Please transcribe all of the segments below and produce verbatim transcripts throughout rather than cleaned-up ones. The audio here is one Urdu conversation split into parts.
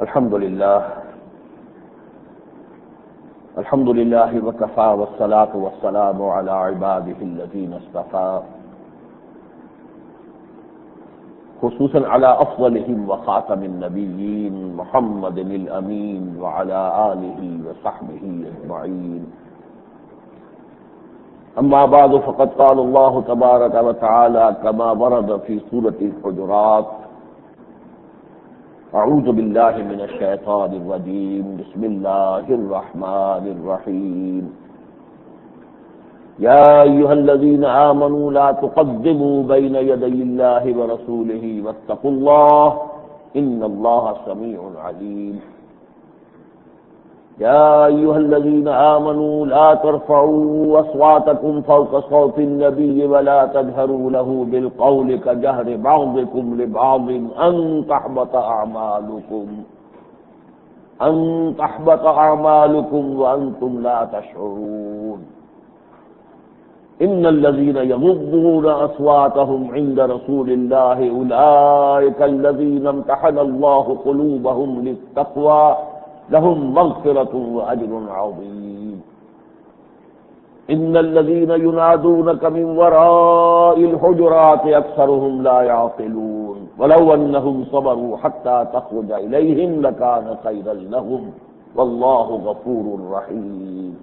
الحمد لله الحمد لله وكفى والصلاة والسلام على عباده الذين اصطفى خصوصا على أفضلهم وخاتم النبيين محمد الأمين وعلى آله وصحبه أجمعين. أما بعد فقد قال الله تبارك وتعالى كما ورد في سورة الحجرات: اعوذ باللہ من الشیطان الرجیم بسم اللہ الرحمن الرحیم یا ایہا الذین آمنوا لا تقدموا بین یدی اللہ ورسولہ واتقوا اللہ ان اللہ سمیع علیم. یا ایہا الذین آمنوا لا ترفعوا اصواتکم فوق صوت النبی ولا تجہروا له بالقول كجہر بعضکم لبعض ان تحبط اعمالکم ان تحبط اعمالکم وانتم لا تشعرون. ان الذین یغضون اصواتهم عند رسول اللہ اولئک الذین امتحن اللہ قلوبهم للتقوى لهم مغفرة وأجر عظيم. إن الذين ينادونك من وراء الحجرات أكثرهم لا يعقلون ولو أنهم صبروا حتى تخرج إليهم لكان خيرا لهم والله غفور رحيم.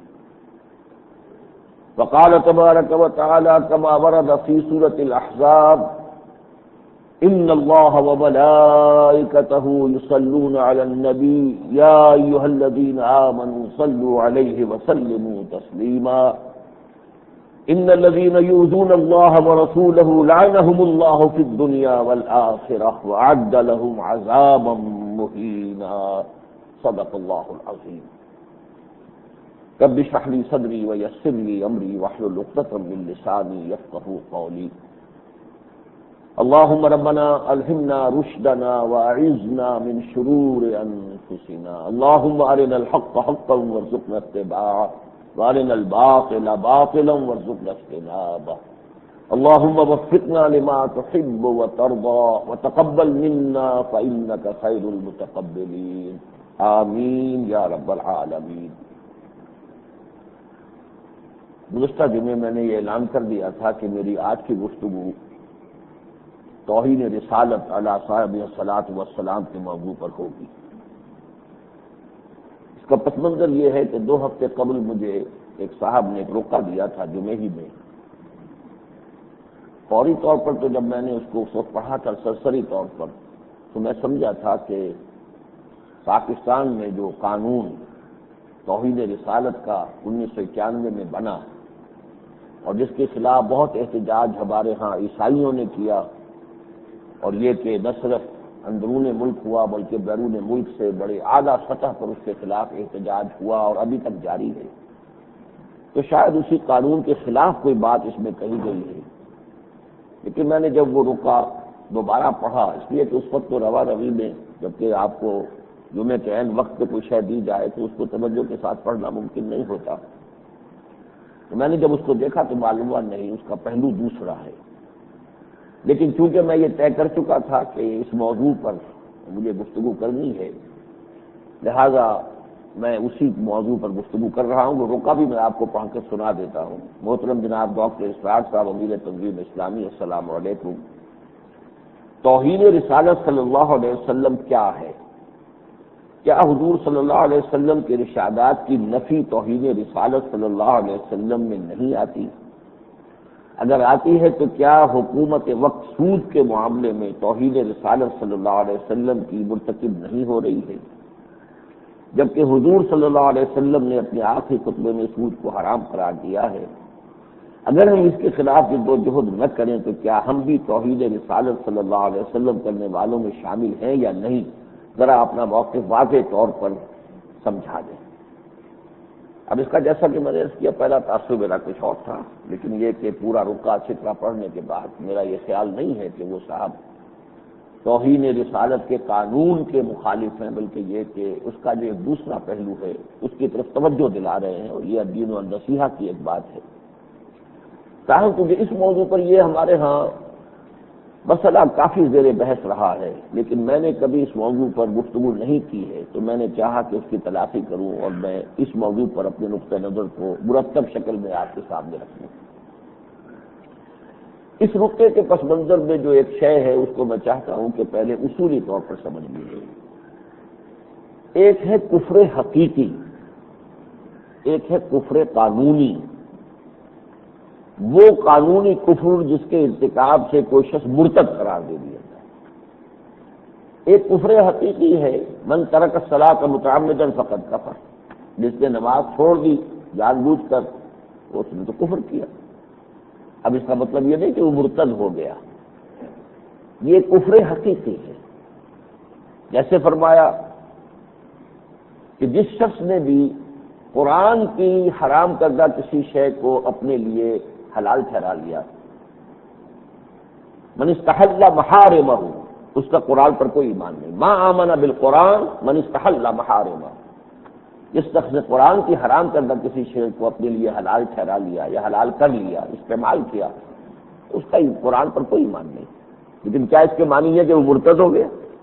وقال تبارك وتعالى كما ورد في سورة الأحزاب: ان اللہ وملائکتہ یصلون علی النبی یا ایھا الذین آمنوا صلوا علیہ وسلموا تسلیما. ان الذین یؤذون اللہ ورسولہ لعنهم اللہ فی الدنیا والآخرہ وأعد لهم عذابا مہینا. صدق اللہ العظیم. رب اشرح لی صدری ویسر لی امری واحلل عقدۃ من لسانی یفقہوا قولی. اللهم ربنا ألهمنا رشدنا وأعذنا من شرور أنفسنا. اللهم أرنا الحق حقا وارزقنا اتباعه وأرنا الباطل باطلا وارزقنا اجتنابه. اللهم وفقنا لما تحب وترضى وتقبل منا فإنك خير المتقبلين. آمین یا رب العالمین. گزشتہ جمعے میں نے یہ اعلان کر دیا تھا کہ میری آج کی گفتگو توہین رسالت علی صاحب الصلاۃ والسلام کے موضوع پر ہوگی. اس کا پس منظر یہ ہے کہ دو ہفتے قبل مجھے ایک صاحب نے ایک روکہ دیا تھا جمعے ہی میں. فوری طور پر تو جب میں نے اس کو اس وقت پڑھا تھا سرسری طور پر تو میں سمجھا تھا کہ پاکستان میں جو قانون توہین رسالت کا انیس سو اکیانوے میں بنا اور جس کے خلاف بہت احتجاج ہمارے ہاں عیسائیوں نے کیا، اور یہ کہ نہ صرف اندرون ملک ہوا بلکہ بیرون ملک سے بڑے اعلیٰ سطح پر اس کے خلاف احتجاج ہوا اور ابھی تک جاری ہے، تو شاید اسی قانون کے خلاف کوئی بات اس میں کہی گئی ہے. لیکن میں نے جب وہ رکا دوبارہ پڑھا، اس لیے کہ اس وقت تو روا روی میں جبکہ آپ کو جمعے کے عین وقت پہ کوئی شے دی جائے تو اس کو توجہ کے ساتھ پڑھنا ممکن نہیں ہوتا، تو میں نے جب اس کو دیکھا تو معلوم ہوا نہیں اس کا پہلو دوسرا ہے. لیکن چونکہ میں یہ طے کر چکا تھا کہ اس موضوع پر مجھے گفتگو کرنی ہے، لہذا میں اسی موضوع پر گفتگو کر رہا ہوں. وہ رکا بھی میں آپ کو پڑھ کے سنا دیتا ہوں. محترم جناب ڈاکٹر اسرار صاحب امیر تنظیم اسلامی، السلام علیکم. توہین رسالت صلی اللہ علیہ وسلم کیا ہے؟ کیا حضور صلی اللہ علیہ وسلم کے ارشادات کی نفی توہین رسالت صلی اللہ علیہ وسلم میں نہیں آتی؟ اگر آتی ہے تو کیا حکومت وقت سود کے معاملے میں توہین رسالت صلی اللہ علیہ وسلم کی مرتکب نہیں ہو رہی ہے، جبکہ حضور صلی اللہ علیہ وسلم نے اپنے آخری خطبے میں سود کو حرام قرار دیا ہے؟ اگر ہم اس کے خلاف جدوجہد نہ کریں تو کیا ہم بھی توہین رسالت صلی اللہ علیہ وسلم کرنے والوں میں شامل ہیں یا نہیں؟ ذرا اپنا موقف واضح طور پر سمجھا دیں. اب اس کا جیسا کہ میں نے اس کیا پہلا تاثر میرا کچھ اور تھا، لیکن یہ کہ پورا رکا اچھی طرح پڑھنے کے بعد میرا یہ خیال نہیں ہے کہ وہ صاحب توہین رسالت کے قانون کے مخالف ہیں، بلکہ یہ کہ اس کا جو ایک دوسرا پہلو ہے اس کی طرف توجہ دلا رہے ہیں، اور یہ دین و نصیحہ کی ایک بات ہے. تاہم کیونکہ اس موضوع پر یہ ہمارے ہاں مسئلہ کافی زیر بحث رہا ہے، لیکن میں نے کبھی اس موضوع پر گفتگو نہیں کی ہے، تو میں نے چاہا کہ اس کی تلافی کروں اور میں اس موضوع پر اپنے نقطہ نظر کو مرتب شکل میں آپ کے سامنے رکھوں۔ اس نقطے کے پس منظر میں جو ایک شے ہے اس کو میں چاہتا ہوں کہ پہلے اصولی طور پر سمجھ لیجیے۔ ایک ہے کفر حقیقی، ایک ہے کفر قانونی۔ وہ قانونی کفر جس کے ارتکاب سے کوئی شخص مرتد قرار دے دیا جائے۔ ایک کفر حقیقی ہے من ترک الصلاۃ متعمدا فقد کفر، جس نے نماز چھوڑ دی جان بوجھ کر، اس نے تو کفر کیا۔ اب اس کا مطلب یہ نہیں کہ وہ مرتد ہو گیا، یہ کفر حقیقی ہے۔ جیسے فرمایا کہ جس شخص نے بھی قرآن کی حرام کردہ کسی شے کو اپنے لیے حلال ٹھہرا لیا، من استحل محارمہ، اس کا قرآن پر کوئی ایمان نہیں۔ ما آمن بالقرآن من استحل محارمہ، جس شخص نے قرآن کی حرام کردہ کسی شے کو اپنے لیے حلال ٹھہرا لیا یا حلال کر لیا، استعمال کیا، اس کا قرآن پر کوئی ایمان نہیں۔ لیکن کیا اس کے معنی ہے کہ وہ مرتد ہو گیا؟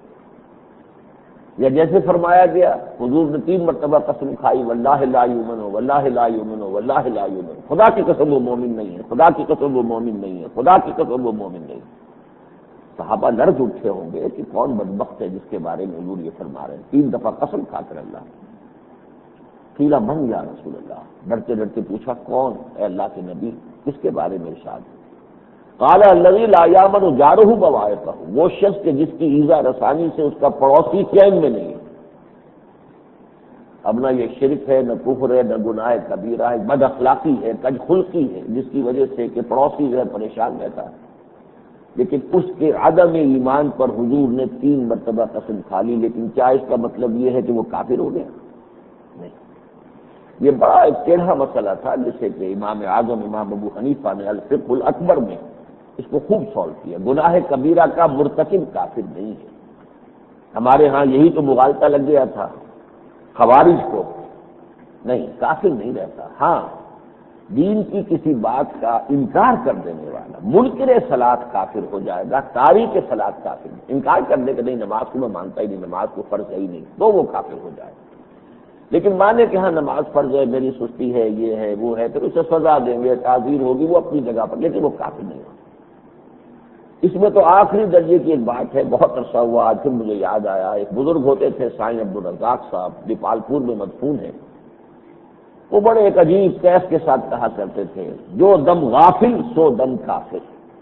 یا جیسے فرمایا گیا حضور نے تین مرتبہ قسم کھائی، واللہ لا یؤمن واللہ لا یؤمن واللہ لا یؤمن، خدا کی قسم وہ مومن نہیں ہے، خدا کی قسم وہ مومن نہیں ہے، خدا کی قسم وہ مومن نہیں ہے۔ صحابہ لرز اٹھے ہوں گے کہ کون بدبخت ہے جس کے بارے میں حضور یہ فرما رہے ہیں، تین دفعہ قسم کھا کر اللہ۔ قیل من یا رسول اللہ، ڈرتے ڈرتے پوچھا کون اے اللہ کے نبی، کس کے بارے میں ارشاد؟ قال الذی لا یامن جارہ بوائقہ، وہ شخص کہ جس کی ایذا رسانی سے اس کا پڑوسی چین میں نہیں ہے۔ اب نہ یہ شرک ہے، نہ کفر ہے، نہ گناہ کبیرہ ہے، بد اخلاقی ہے، کج خلقی ہے، جس کی وجہ سے کہ پڑوسی جو ہے پریشان رہتا ہے، لیکن اس کے عدم ایمان پر حضور نے تین مرتبہ قسم کھا لی۔ لیکن کیا اس کا مطلب یہ ہے کہ وہ کافر ہو گیا؟ نہیں۔ یہ بڑا ایک ٹیڑھا مسئلہ تھا جسے کہ امام اعظم امام ابو حنیفہ نے الفقہ الاکبر میں اس کو خوب سولو کیا۔ گناہ کبیرہ کا مرتکب کافر نہیں ہے۔ ہمارے ہاں یہی تو مغالطہ لگ گیا تھا خوارج کو، نہیں کافر نہیں رہتا۔ ہاں دین کی کسی بات کا انکار کر دینے والا منکر صلاۃ کافر ہو جائے گا، تاریک صلاۃ کافر نہیں۔ انکار کر دے کہ نہیں نماز کو میں مانتا ہی نہیں، نماز کو فرض ہے ہی نہیں، تو وہ کافر ہو جائے گا۔ لیکن مانے کہ ہاں نماز فرض ہے، میری سستی ہے، یہ ہے وہ ہے، پھر اسے سزا دیں گے، تعزیر ہوگی، وہ اپنی جگہ پر، لیکن وہ کافر نہیں ہوگا۔ اس میں تو آخری درجے کی ایک بات ہے، بہت عرصہ ہوا آج پھر مجھے یاد آیا، ایک بزرگ ہوتے تھے سائیں عبدالرزاق صاحب، دیپالپور میں مدفون ہیں۔ وہ بڑے ایک عجیب کیف کے ساتھ کہا کرتے تھے، جو دم غافل سو دم کافر۔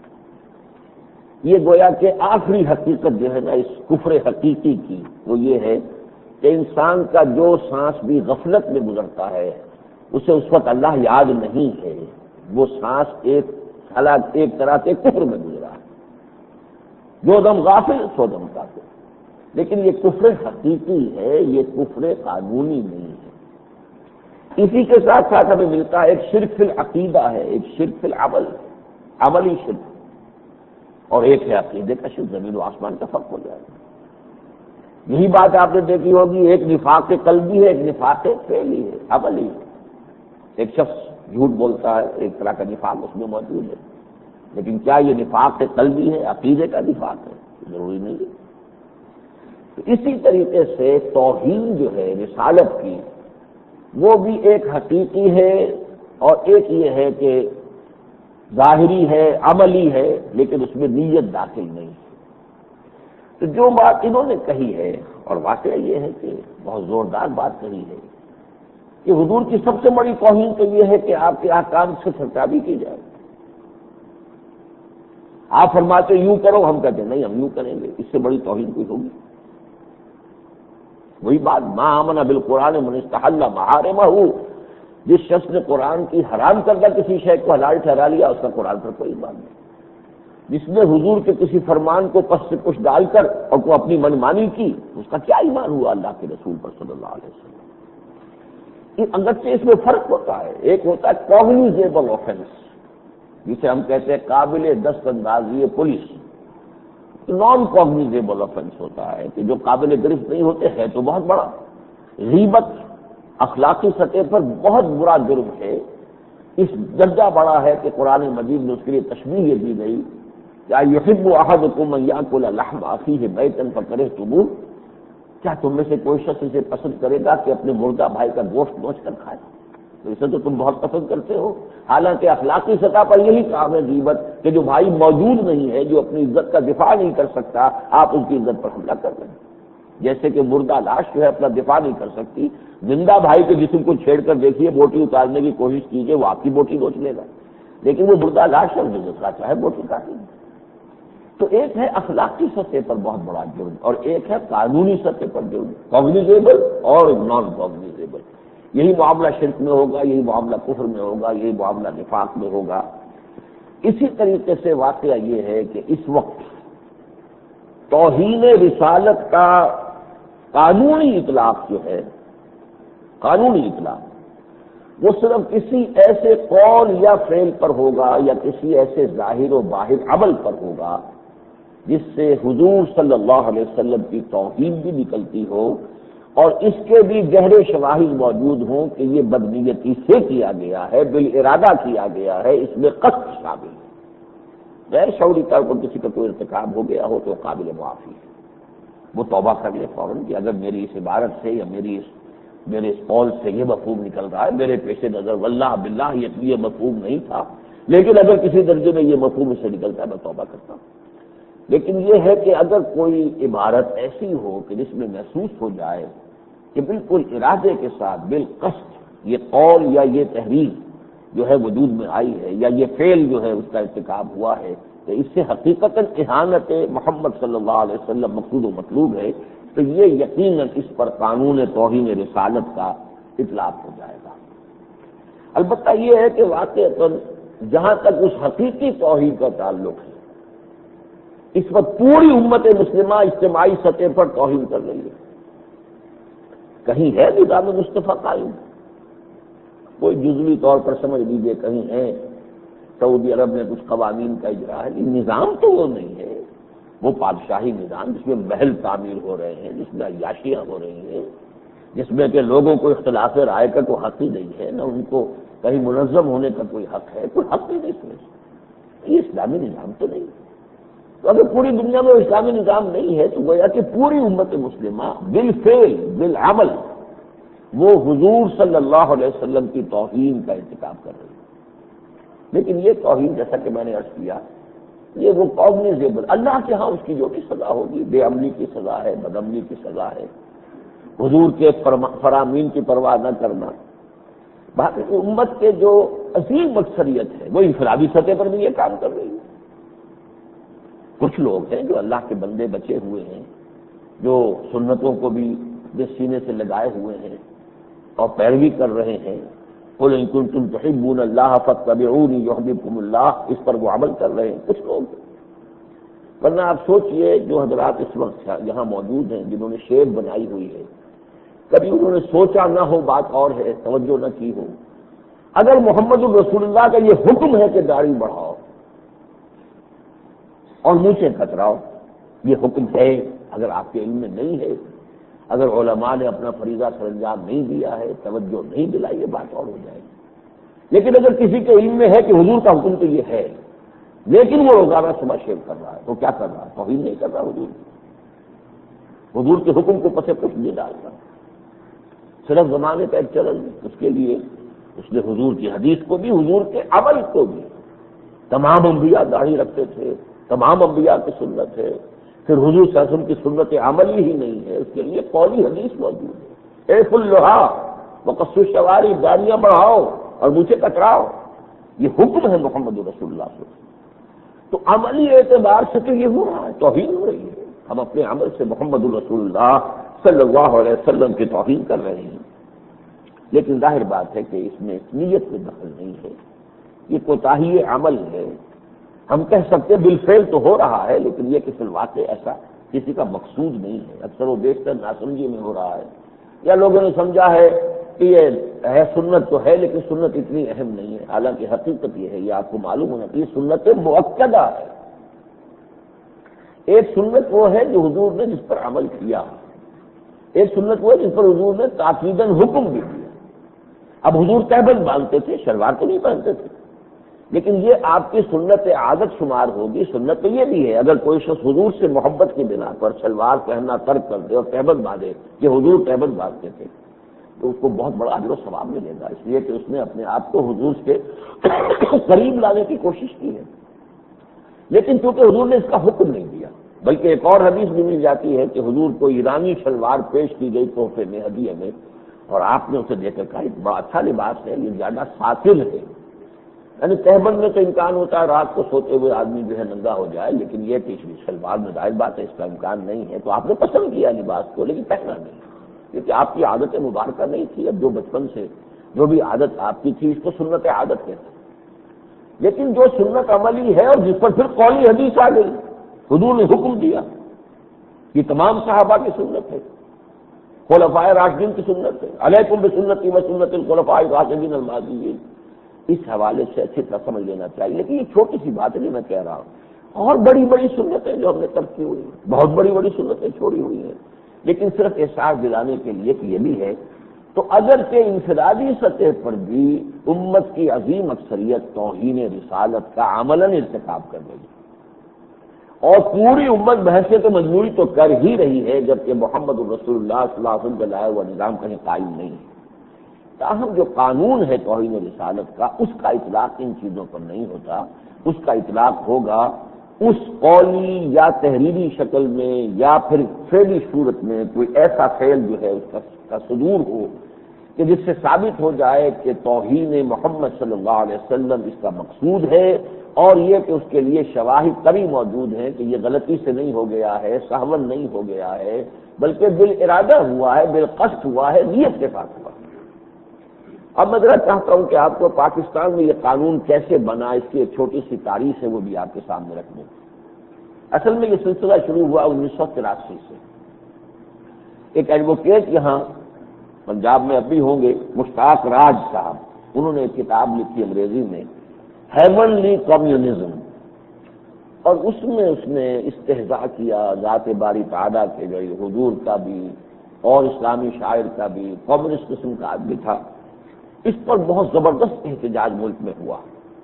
یہ گویا کہ آخری حقیقت جو ہے نا اس کفر حقیقی کی، وہ یہ ہے کہ انسان کا جو سانس بھی غفلت میں گزرتا ہے اسے اس وقت اللہ یاد نہیں ہے، وہ سانس ایک حالات ایک طرح سے کفر میں گزرا ہے۔ جو دم غافل سو دم کافر۔ لیکن یہ کفر حقیقی ہے، یہ کفر قانونی نہیں ہے۔ اسی کے ساتھ ساتھ ہمیں ملتا ہے ایک شرک فی العقیدہ ہے، ایک شرک فی العمل، عملی شرک، اور ایک ہے عقیدے کا شرک، زمین و آسمان کا فرق ہو جائے گا۔ یہی بات آپ نے دیکھی ہوگی، ایک نفاق قلبی ہے، ایک نفاق فعلی ہے، عملی ہے۔ ایک شخص جھوٹ بولتا ہے، ایک طرح کا نفاق اس میں موجود ہے، لیکن کیا یہ نفاق قلبی ہے، عقیدے کا نفاق ہے؟ ضروری نہیں ہے۔ تو اسی طریقے سے توحید جو ہے رسالت کی، وہ بھی ایک حقیقی ہے اور ایک یہ ہے کہ ظاہری ہے، عملی ہے، لیکن اس میں نیت داخل نہیں ہے۔ تو جو بات انہوں نے کہی ہے، اور واقعہ یہ ہے کہ بہت زوردار بات کہی ہے کہ حضور کی سب سے بڑی توہین تو یہ ہے کہ آپ کے احکام سے سرکابی کی جائے۔ آپ فرماتے یوں کرو، ہم کہتے نہیں ہم یوں کریں گے، اس سے بڑی توہین کوئی ہوگی؟ وہی بات، ما آمن بالقرآن من استحل محارمہ، جس شخص نے قرآن کی حرام کردہ کسی شے کو حلال ٹھہرا لیا، اس کا قرآن پر کوئی ایمان نہیں۔ جس نے حضور کے کسی فرمان کو پس سے کچھ ڈال کر اور کو اپنی منمانی کی، اس کا کیا ایمان ہوا اللہ کے رسول پر صلی اللہ علیہ وسلم۔ اگرچہ اس میں فرق ہوتا ہے، ایک ہوتا ہے کوگنیزیبل آفینس، جسے ہم کہتے ہیں قابل دست اندازی پولیس، نان کوگنیزیبل آفینس ہوتا ہے کہ جو قابل گرفت نہیں ہوتے، ہے تو بہت بڑا۔ غیبت اخلاقی سطح پر بہت برا جرم ہے، اس درجہ بڑا ہے کہ قرآن مجید میں اس کے لیے تشبیہ دی گئی کیا یحب احدکم ان یاکل لحم اخیہ میتا فکرہتموہ، کیا تم میں سے کوئی شخص اسے پسند کرے گا کہ اپنے مردہ بھائی کا گوشت نوچ کر کھائے؟ تو اسے تو تم بہت پسند کرتے ہو، حالانکہ اخلاقی سطح پر یہی کام ہے غیبت کہ جو بھائی موجود نہیں ہے، جو اپنی عزت کا دفاع نہیں کر سکتا، آپ اس کی عزت پر حملہ کر رہے ہیں۔ جیسے کہ مردہ لاش جو ہے اپنا دفاع نہیں کر سکتی، زندہ بھائی کے جسم کو چھیڑ کر دیکھیے، بوٹی اتارنے کی کوشش کیجیے، وہ آپ کی بوٹی نوچ لے گا، لیکن وہ مردہ لاش ہے، جس کا چاہے بوٹی کاٹے گا۔ تو ایک ہے اخلاقی سطح پر بہت بڑا جرم، اور ایک ہے قانونی سطح پر جرم، کوگنیزیبل اور نان کوگنیزیبل۔ یہی معاملہ شرک میں ہوگا، یہی معاملہ کفر میں ہوگا، یہی معاملہ نفاق میں ہوگا۔ اسی طریقے سے واقعہ یہ ہے کہ اس وقت توہین رسالت کا قانونی اطلاق جو ہے، قانونی اطلاق وہ صرف کسی ایسے قول یا فعل پر ہوگا یا کسی ایسے ظاہر و باہر عمل پر ہوگا جس سے حضور صلی اللہ علیہ وسلم کی توہین بھی نکلتی ہو اور اس کے بھی گہرے شواہد موجود ہوں کہ یہ بدنیتی سے کیا گیا ہے، بالارادہ کیا گیا ہے، اس میں قصد شامل ہے۔ غیر شعوری طور پر کسی کا کوئی ارتکاب ہو گیا ہو تو قابل معافی ہے، وہ توبہ کر لے فوراً کہ اگر میری اس عبارت سے یا میری اس میرے اس قول سے یہ مفہوم نکل رہا ہے، میرے پیش نظر واللہ باللہ یہ مفہوم نہیں تھا، لیکن اگر کسی درجے میں یہ مفہوم اس سے نکلتا ہے میں توبہ کرتا ہوں۔ لیکن یہ ہے کہ اگر کوئی عبارت ایسی ہو کہ جس میں محسوس ہو جائے کہ بالکل ارادے کے ساتھ بالقصد یہ قول یا یہ تحریر جو ہے وجود میں آئی ہے یا یہ فعل جو ہے اس کا ارتکاب ہوا ہے، تو اس سے حقیقتاً اہانت محمد صلی اللہ علیہ وسلم مقصود و مطلوب ہے، تو یہ یقیناً اس پر قانون توہین رسالت کا اطلاق ہو جائے گا۔ البتہ یہ ہے کہ واقعتاً جہاں تک اس حقیقی توہین کا تعلق ہے، اس وقت پوری امت مسلمہ اجتماعی سطح پر توہین کر رہی ہے۔ کہیں ہے نظام مصطفیٰ قائم، کوئی جزوی طور پر سمجھ لیجیے کہیں ہے، سعودی عرب میں کچھ قوانین کا اجرا ہے، نظام تو وہ نہیں ہے، وہ بادشاہی نظام جس میں محل تعمیر ہو رہے ہیں، جس میں عیاشیاں ہو رہی ہیں، جس میں کہ لوگوں کو اختلاف رائے کا کوئی حق ہی نہیں ہے، نہ ان کو کہیں منظم ہونے کا کوئی حق ہے، کوئی حق ہی نہیں اس میں، یہ اسلامی نظام تو نہیں۔ تو اگر پوری دنیا میں اسلامی نظام نہیں ہے تو گویا کہ پوری امت مسلمہ بالفعل بالعمل وہ حضور صلی اللہ علیہ وسلم کی توہین کا ارتکاب کر رہی ہے۔ لیکن یہ توہین جیسا کہ میں نے عرض کیا، یہ وہ کوگنیزیبل، اللہ کے ہاں اس کی جو بھی سزا ہوگی، بے عملی کی سزا ہے، بد عملی کی سزا ہے، حضور کے فرامین کی پرواہ نہ کرنا۔ باقی امت کے جو عظیم اکثریت ہے وہ انفرادی سطح پر بھی یہ کام کر رہی ہے۔ کچھ لوگ ہیں جو اللہ کے بندے بچے ہوئے ہیں، جو سنتوں کو بھی اپنے سینے سے لگائے ہوئے ہیں اور پیروی کر رہے ہیں، قل ان کنتم تحبون اللہ فاتبعونی یحببکم اللہ، اس پر وہ عمل کر رہے ہیں کچھ لوگ۔ ورنہ آپ سوچئے جو حضرات اس وقت یہاں موجود ہیں جنہوں نے شیپ بنائی ہوئی ہے، کبھی انہوں نے سوچا نہ ہو، بات اور ہے، توجہ نہ کی ہو، اگر محمد الرسول اللہ کا یہ حکم ہے کہ داڑھی بڑھاؤ اور منہ کتراؤ، یہ حکم ہے، اگر آپ کے علم میں نہیں ہے، اگر علماء نے اپنا فریضہ سر انجام نہیں دیا ہے، توجہ نہیں دلائی، یہ بات اور ہو جائے گی۔ لیکن اگر کسی کے علم میں ہے کہ حضور کا حکم تو یہ ہے، لیکن وہ روزانہ صبح شیو کر رہا ہے، تو کیا کر رہا ہے؟ توہین نہیں کر رہا حضور حضور کے حکم کو پسے کچھ نہیں ڈالتا، صرف زمانے کا ایک چلن اس کے لیے اس نے حضور کی حدیث کو بھی، حضور کے عمل کو بھی، تمام انبیاء داڑھی رکھتے تھے، تمام انبیاء کی سنت ہے، پھر حضور صلی اللہ علیہ وسلم کی سنت عملی ہی نہیں ہے، اس کے لیے قولی حدیث موجود ہے، اے فلھا وقص الشواری، داڑیاں بڑھاؤ اور مجھے کتراؤ، یہ حکم ہے محمد رسول اللہ صلی اللہ علیہ وسلم۔ تو عملی اعتبار سے تو یہ ہو رہا ہے، توہین ہو رہی ہے، ہم اپنے عمل سے محمد رسول اللہ صلی اللہ علیہ وسلم کی توہین کر رہے ہیں۔ لیکن ظاہر بات ہے کہ اس میں نیت میں دخل نہیں ہے، یہ کوتاہی عمل ہے۔ ہم کہہ سکتے بالفعل تو ہو رہا ہے، لیکن یہ کہ فی الواقع ایسا کسی کا مقصود نہیں ہے، اکثر وہ بیشتر ناسمجھی میں ہو رہا ہے، یا لوگوں نے سمجھا ہے کہ یہ ہے سنت تو ہے لیکن سنت اتنی اہم نہیں ہے، حالانکہ حقیقت یہ ہے، یہ آپ کو معلوم ہونا چاہیے، سنت مؤکدہ ہے۔ ایک سنت وہ ہے جو حضور نے جس پر عمل کیا، ایک سنت وہ ہے جس پر حضور نے تاکیداً حکم بھی دیا۔ اب حضور تہبند باندھتے تھے، شلوار تو نہیں پہنتے تھے، لیکن یہ آپ کی سنت عادت شمار ہوگی. سنت تو یہ بھی ہے اگر کوئی شخص حضور سے محبت کی بنا پر شلوار پہننا ترک کر دے اور تہبند باندھے کہ حضور تہبند باندھتے تھے تو اس کو بہت بڑا اجر و ثواب ملے گا، اس لیے کہ اس نے اپنے آپ کو حضور کے قریب لانے کی کوشش کی ہے. لیکن چونکہ حضور نے اس کا حکم نہیں دیا، بلکہ ایک اور حدیث بھی مل جاتی ہے کہ حضور کو ایرانی شلوار پیش کی گئی تحفے میں، ہدیے میں، اور آپ نے اسے دیکھ کر کہا یہ بڑا اچھا لباس ہے، یہ زیادہ ساتل ہے. یعنی تہبند میں تو امکان ہوتا ہے رات کو سوتے ہوئے آدمی جو ہے ننگا ہو جائے، لیکن یہ کہ شلوار میں ظاہر بات ہے اس کا امکان نہیں ہے، تو آپ نے پسند کیا لباس کو لیکن پہنا نہیں، کیونکہ آپ کی عادت مبارکہ نہیں تھی. اب جو بچپن سے جو بھی عادت آپ کی تھی اس کو سنت عادت کہتے ہیں. لیکن جو سنت عملی ہے اور جس پر پھر قولی حدیث آ گئی، حضور نے حکم دیا، یہ تمام صحابہ کی سنت ہے، خلفائے راشدین کی سنت ہے، علیکم بسنتی و سنت الخلفاء الراشدین المہدیین. اس حوالے سے اچھی طرح سمجھ لینا چاہیے. لیکن یہ چھوٹی سی بات ہے جو میں کہہ رہا ہوں، اور بڑی بڑی سنتیں جو ہم نے ترک کی ہوئی ہیں، بہت بڑی بڑی سنتیں چھوڑی ہوئی ہیں، لیکن صرف احساس دلانے کے لیے کہ یہ بھی ہے. تو اگرچہ انفرادی سطح پر بھی امت کی عظیم اکثریت توہین رسالت کا عملاً ارتکاب کر رہی ہے، اور پوری امت بحثیت مجموعی تو کر ہی رہی ہے، جبکہ محمد الرسول اللہ صلی اللہ علیہ وسلم کا لایا ہوا نظام کہیں قائم نہیں ہے. تاہم جو قانون ہے توہین رسالت کا، اس کا اطلاق ان چیزوں پر نہیں ہوتا، اس کا اطلاق ہوگا اس قولی یا تحریری شکل میں یا پھر فعلی صورت میں کوئی ایسا فعل جو ہے اس کا صدور ہو کہ جس سے ثابت ہو جائے کہ توہین محمد صلی اللہ علیہ وسلم اس کا مقصود ہے، اور یہ کہ اس کے لیے شواہد کبھی موجود ہیں کہ یہ غلطی سے نہیں ہو گیا ہے، سہون نہیں ہو گیا ہے، بلکہ بالارادہ ہوا ہے، بالقصد ہوا ہے، نیت کے ساتھ ہوا ہے. اب میں ذرا چاہتا ہوں کہ آپ کو پاکستان میں یہ قانون کیسے بنا اس کی ایک چھوٹی سی تاریخ ہے وہ بھی آپ کے سامنے رکھ دیں. اصل میں یہ سلسلہ شروع ہوا انیس سو تراسی سے. ایک ایڈوکیٹ یہاں پنجاب میں اب بھی ہوں گے، مشتاق راج صاحب، انہوں نے ایک کتاب لکھی انگریزی میں ہیونلی کمیونزم، اور اس میں اس نے استہزاء کیا ذات باری تعالیٰ کے جو حضور کا بھی اور اسلامی شاعر کا بھی، کمیونسٹ قسم کا آدمی تھا. اس پر بہت زبردست احتجاج ملک میں ہوا،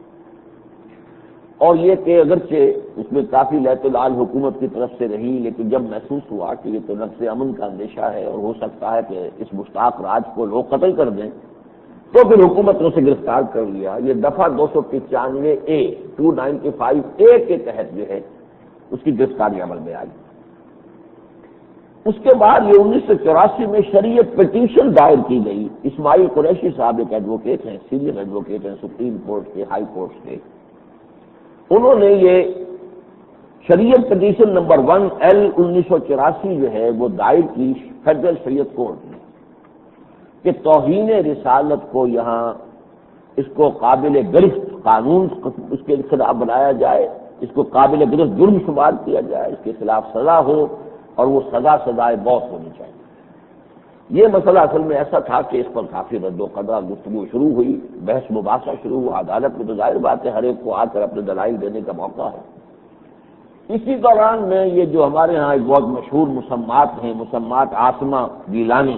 اور یہ کہ اگرچہ اس میں کافی لہت لال حکومت کی طرف سے رہی، لیکن جب محسوس ہوا کہ یہ تو نفس امن کا اندیشہ ہے اور ہو سکتا ہے کہ اس مشتاق راج کو لوگ قتل کر دیں، تو پھر حکومت نے اسے گرفتار کر لیا. یہ دفعہ دو سو پچانوے A two ninety five A کے تحت جو ہے اس کی گرفتاری عمل میں آئی. اس کے بعد یہ انیس سو چوراسی میں شریعت پٹیشن دائر کی گئی. اسماعیل قریشی صاحب ایک ایڈوکیٹ ہیں، سینئر ایڈوکیٹ ہیں سپریم کورٹ کے، ہائی کورٹ کے، انہوں نے یہ شریعت پٹیشن نمبر ون ایل انیس سو چوراسی جو ہے وہ دائر کی فیڈرل شریعت کورٹ میں کہ توہین رسالت کو یہاں اس کو قابل گرفت قانون اس کے خلاف بنایا جائے، اس کو قابل گرفت جرم شمار کیا جائے، اس کے خلاف سزا ہو، اور وہ سزا سزائے موت ہونی چاہیے. یہ مسئلہ اصل میں ایسا تھا کہ اس پر کافی رد و قدع گفتگو شروع ہوئی، بحث مباحثہ شروع ہوا. عدالت میں تو ظاہر بات ہے ہر ایک کو آ کر اپنے دلائل دینے کا موقع ہے. اسی دوران میں یہ جو ہمارے ہاں ایک بہت مشہور مسمات ہیں، مسمات عاصمہ گیلانی،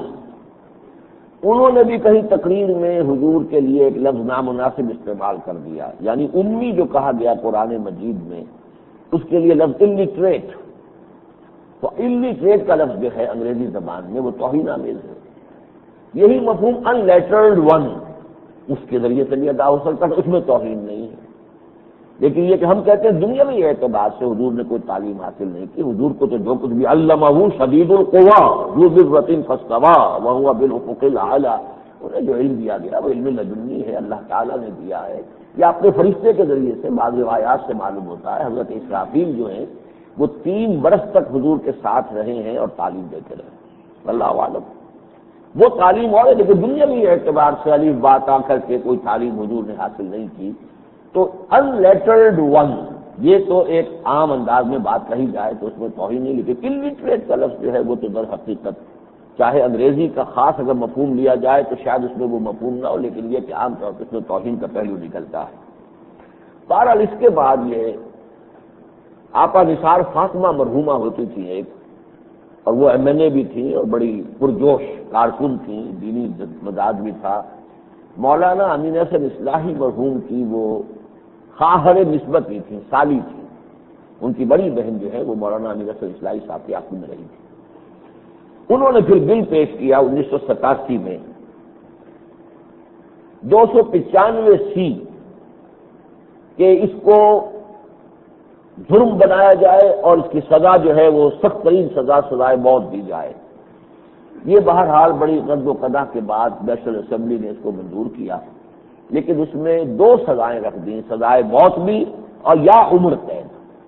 انہوں نے بھی کہیں تقریر میں حضور کے لیے ایک لفظ نامناسب استعمال کر دیا. یعنی امی جو کہا گیا قرآن مجید میں، اس کے لیے لفظ الٹریٹ. تو الٹریٹ کا لفظ جو ہے انگریزی زبان میں وہ توہین آمیز ہے. یہی مفہوم ان لیٹرڈ ون اس کے ذریعے سے بھی ادا ہو سکتا ہے، اس میں توہین نہیں ہے. لیکن یہ کہ ہم کہتے ہیں دنیاوی اعتبار سے حضور نے کوئی تعلیم حاصل نہیں کی. حضور کو تو جو کچھ بھی علمہ شدید القوا ذو مرۃ فاستویٰ وہو بالافق الاعلیٰ، انہیں جو علم دیا گیا وہ علم لدنی ہے، اللہ تعالیٰ نے دیا ہے. یا اپنے فرشتے کے ذریعے سے بعض روایات سے معلوم ہوتا ہے حضرت اسرافیل جو ہیں وہ تین برس تک حضور کے ساتھ رہے ہیں اور تعلیم دیتے رہے. اللہ عالم وہ تعلیم اور ہے، لیکن دنیاوی اعتبار سے الف با تا کر کے کوئی تعلیم حضور نے حاصل نہیں کی. تو ان لیٹرڈ ون یہ تو ایک عام انداز میں بات کہی جائے تو اس میں توہین نہیں، لیکن الٹریٹ کا لفظ جو ہے وہ تو در حقیقت چاہے انگریزی کا خاص اگر مفہوم لیا جائے تو شاید اس میں وہ مفہوم نہ ہو، لیکن یہ کہ عام طور پر اس میں توہین کا پہلو نکلتا ہے. بہرحال اس کے بعد یہ آپا نثار فاطمہ مرحومہ ہوتی تھی ایک، اور وہ ایم این اے بھی تھی اور بڑی پرجوش کارکن تھی، دینی مزاج بھی تھا. مولانا امین حسن اصلاحی مرحوم کی وہ خواہر نسبت ہی تھی، سالی تھی، ان کی بڑی بہن جو ہے وہ مولانا امیر اصغر اصلاحی صاحب کے عقد میں رہی تھی۔ انہوں نے پھر بل پیش کیا انیس سو ستاسی میں دو سو پچانوے سی کہ اس کو جرم بنایا جائے اور اس کی سزا جو ہے وہ سخت ترین سزا سزائے موت دی جائے۔ یہ بہرحال بڑی رد و قدح کے بعد نیشنل اسمبلی نے اس کو منظور کیا، لیکن اس میں دو سزائیں رکھ دیں، سزائے موت بھی اور یا عمر قید۔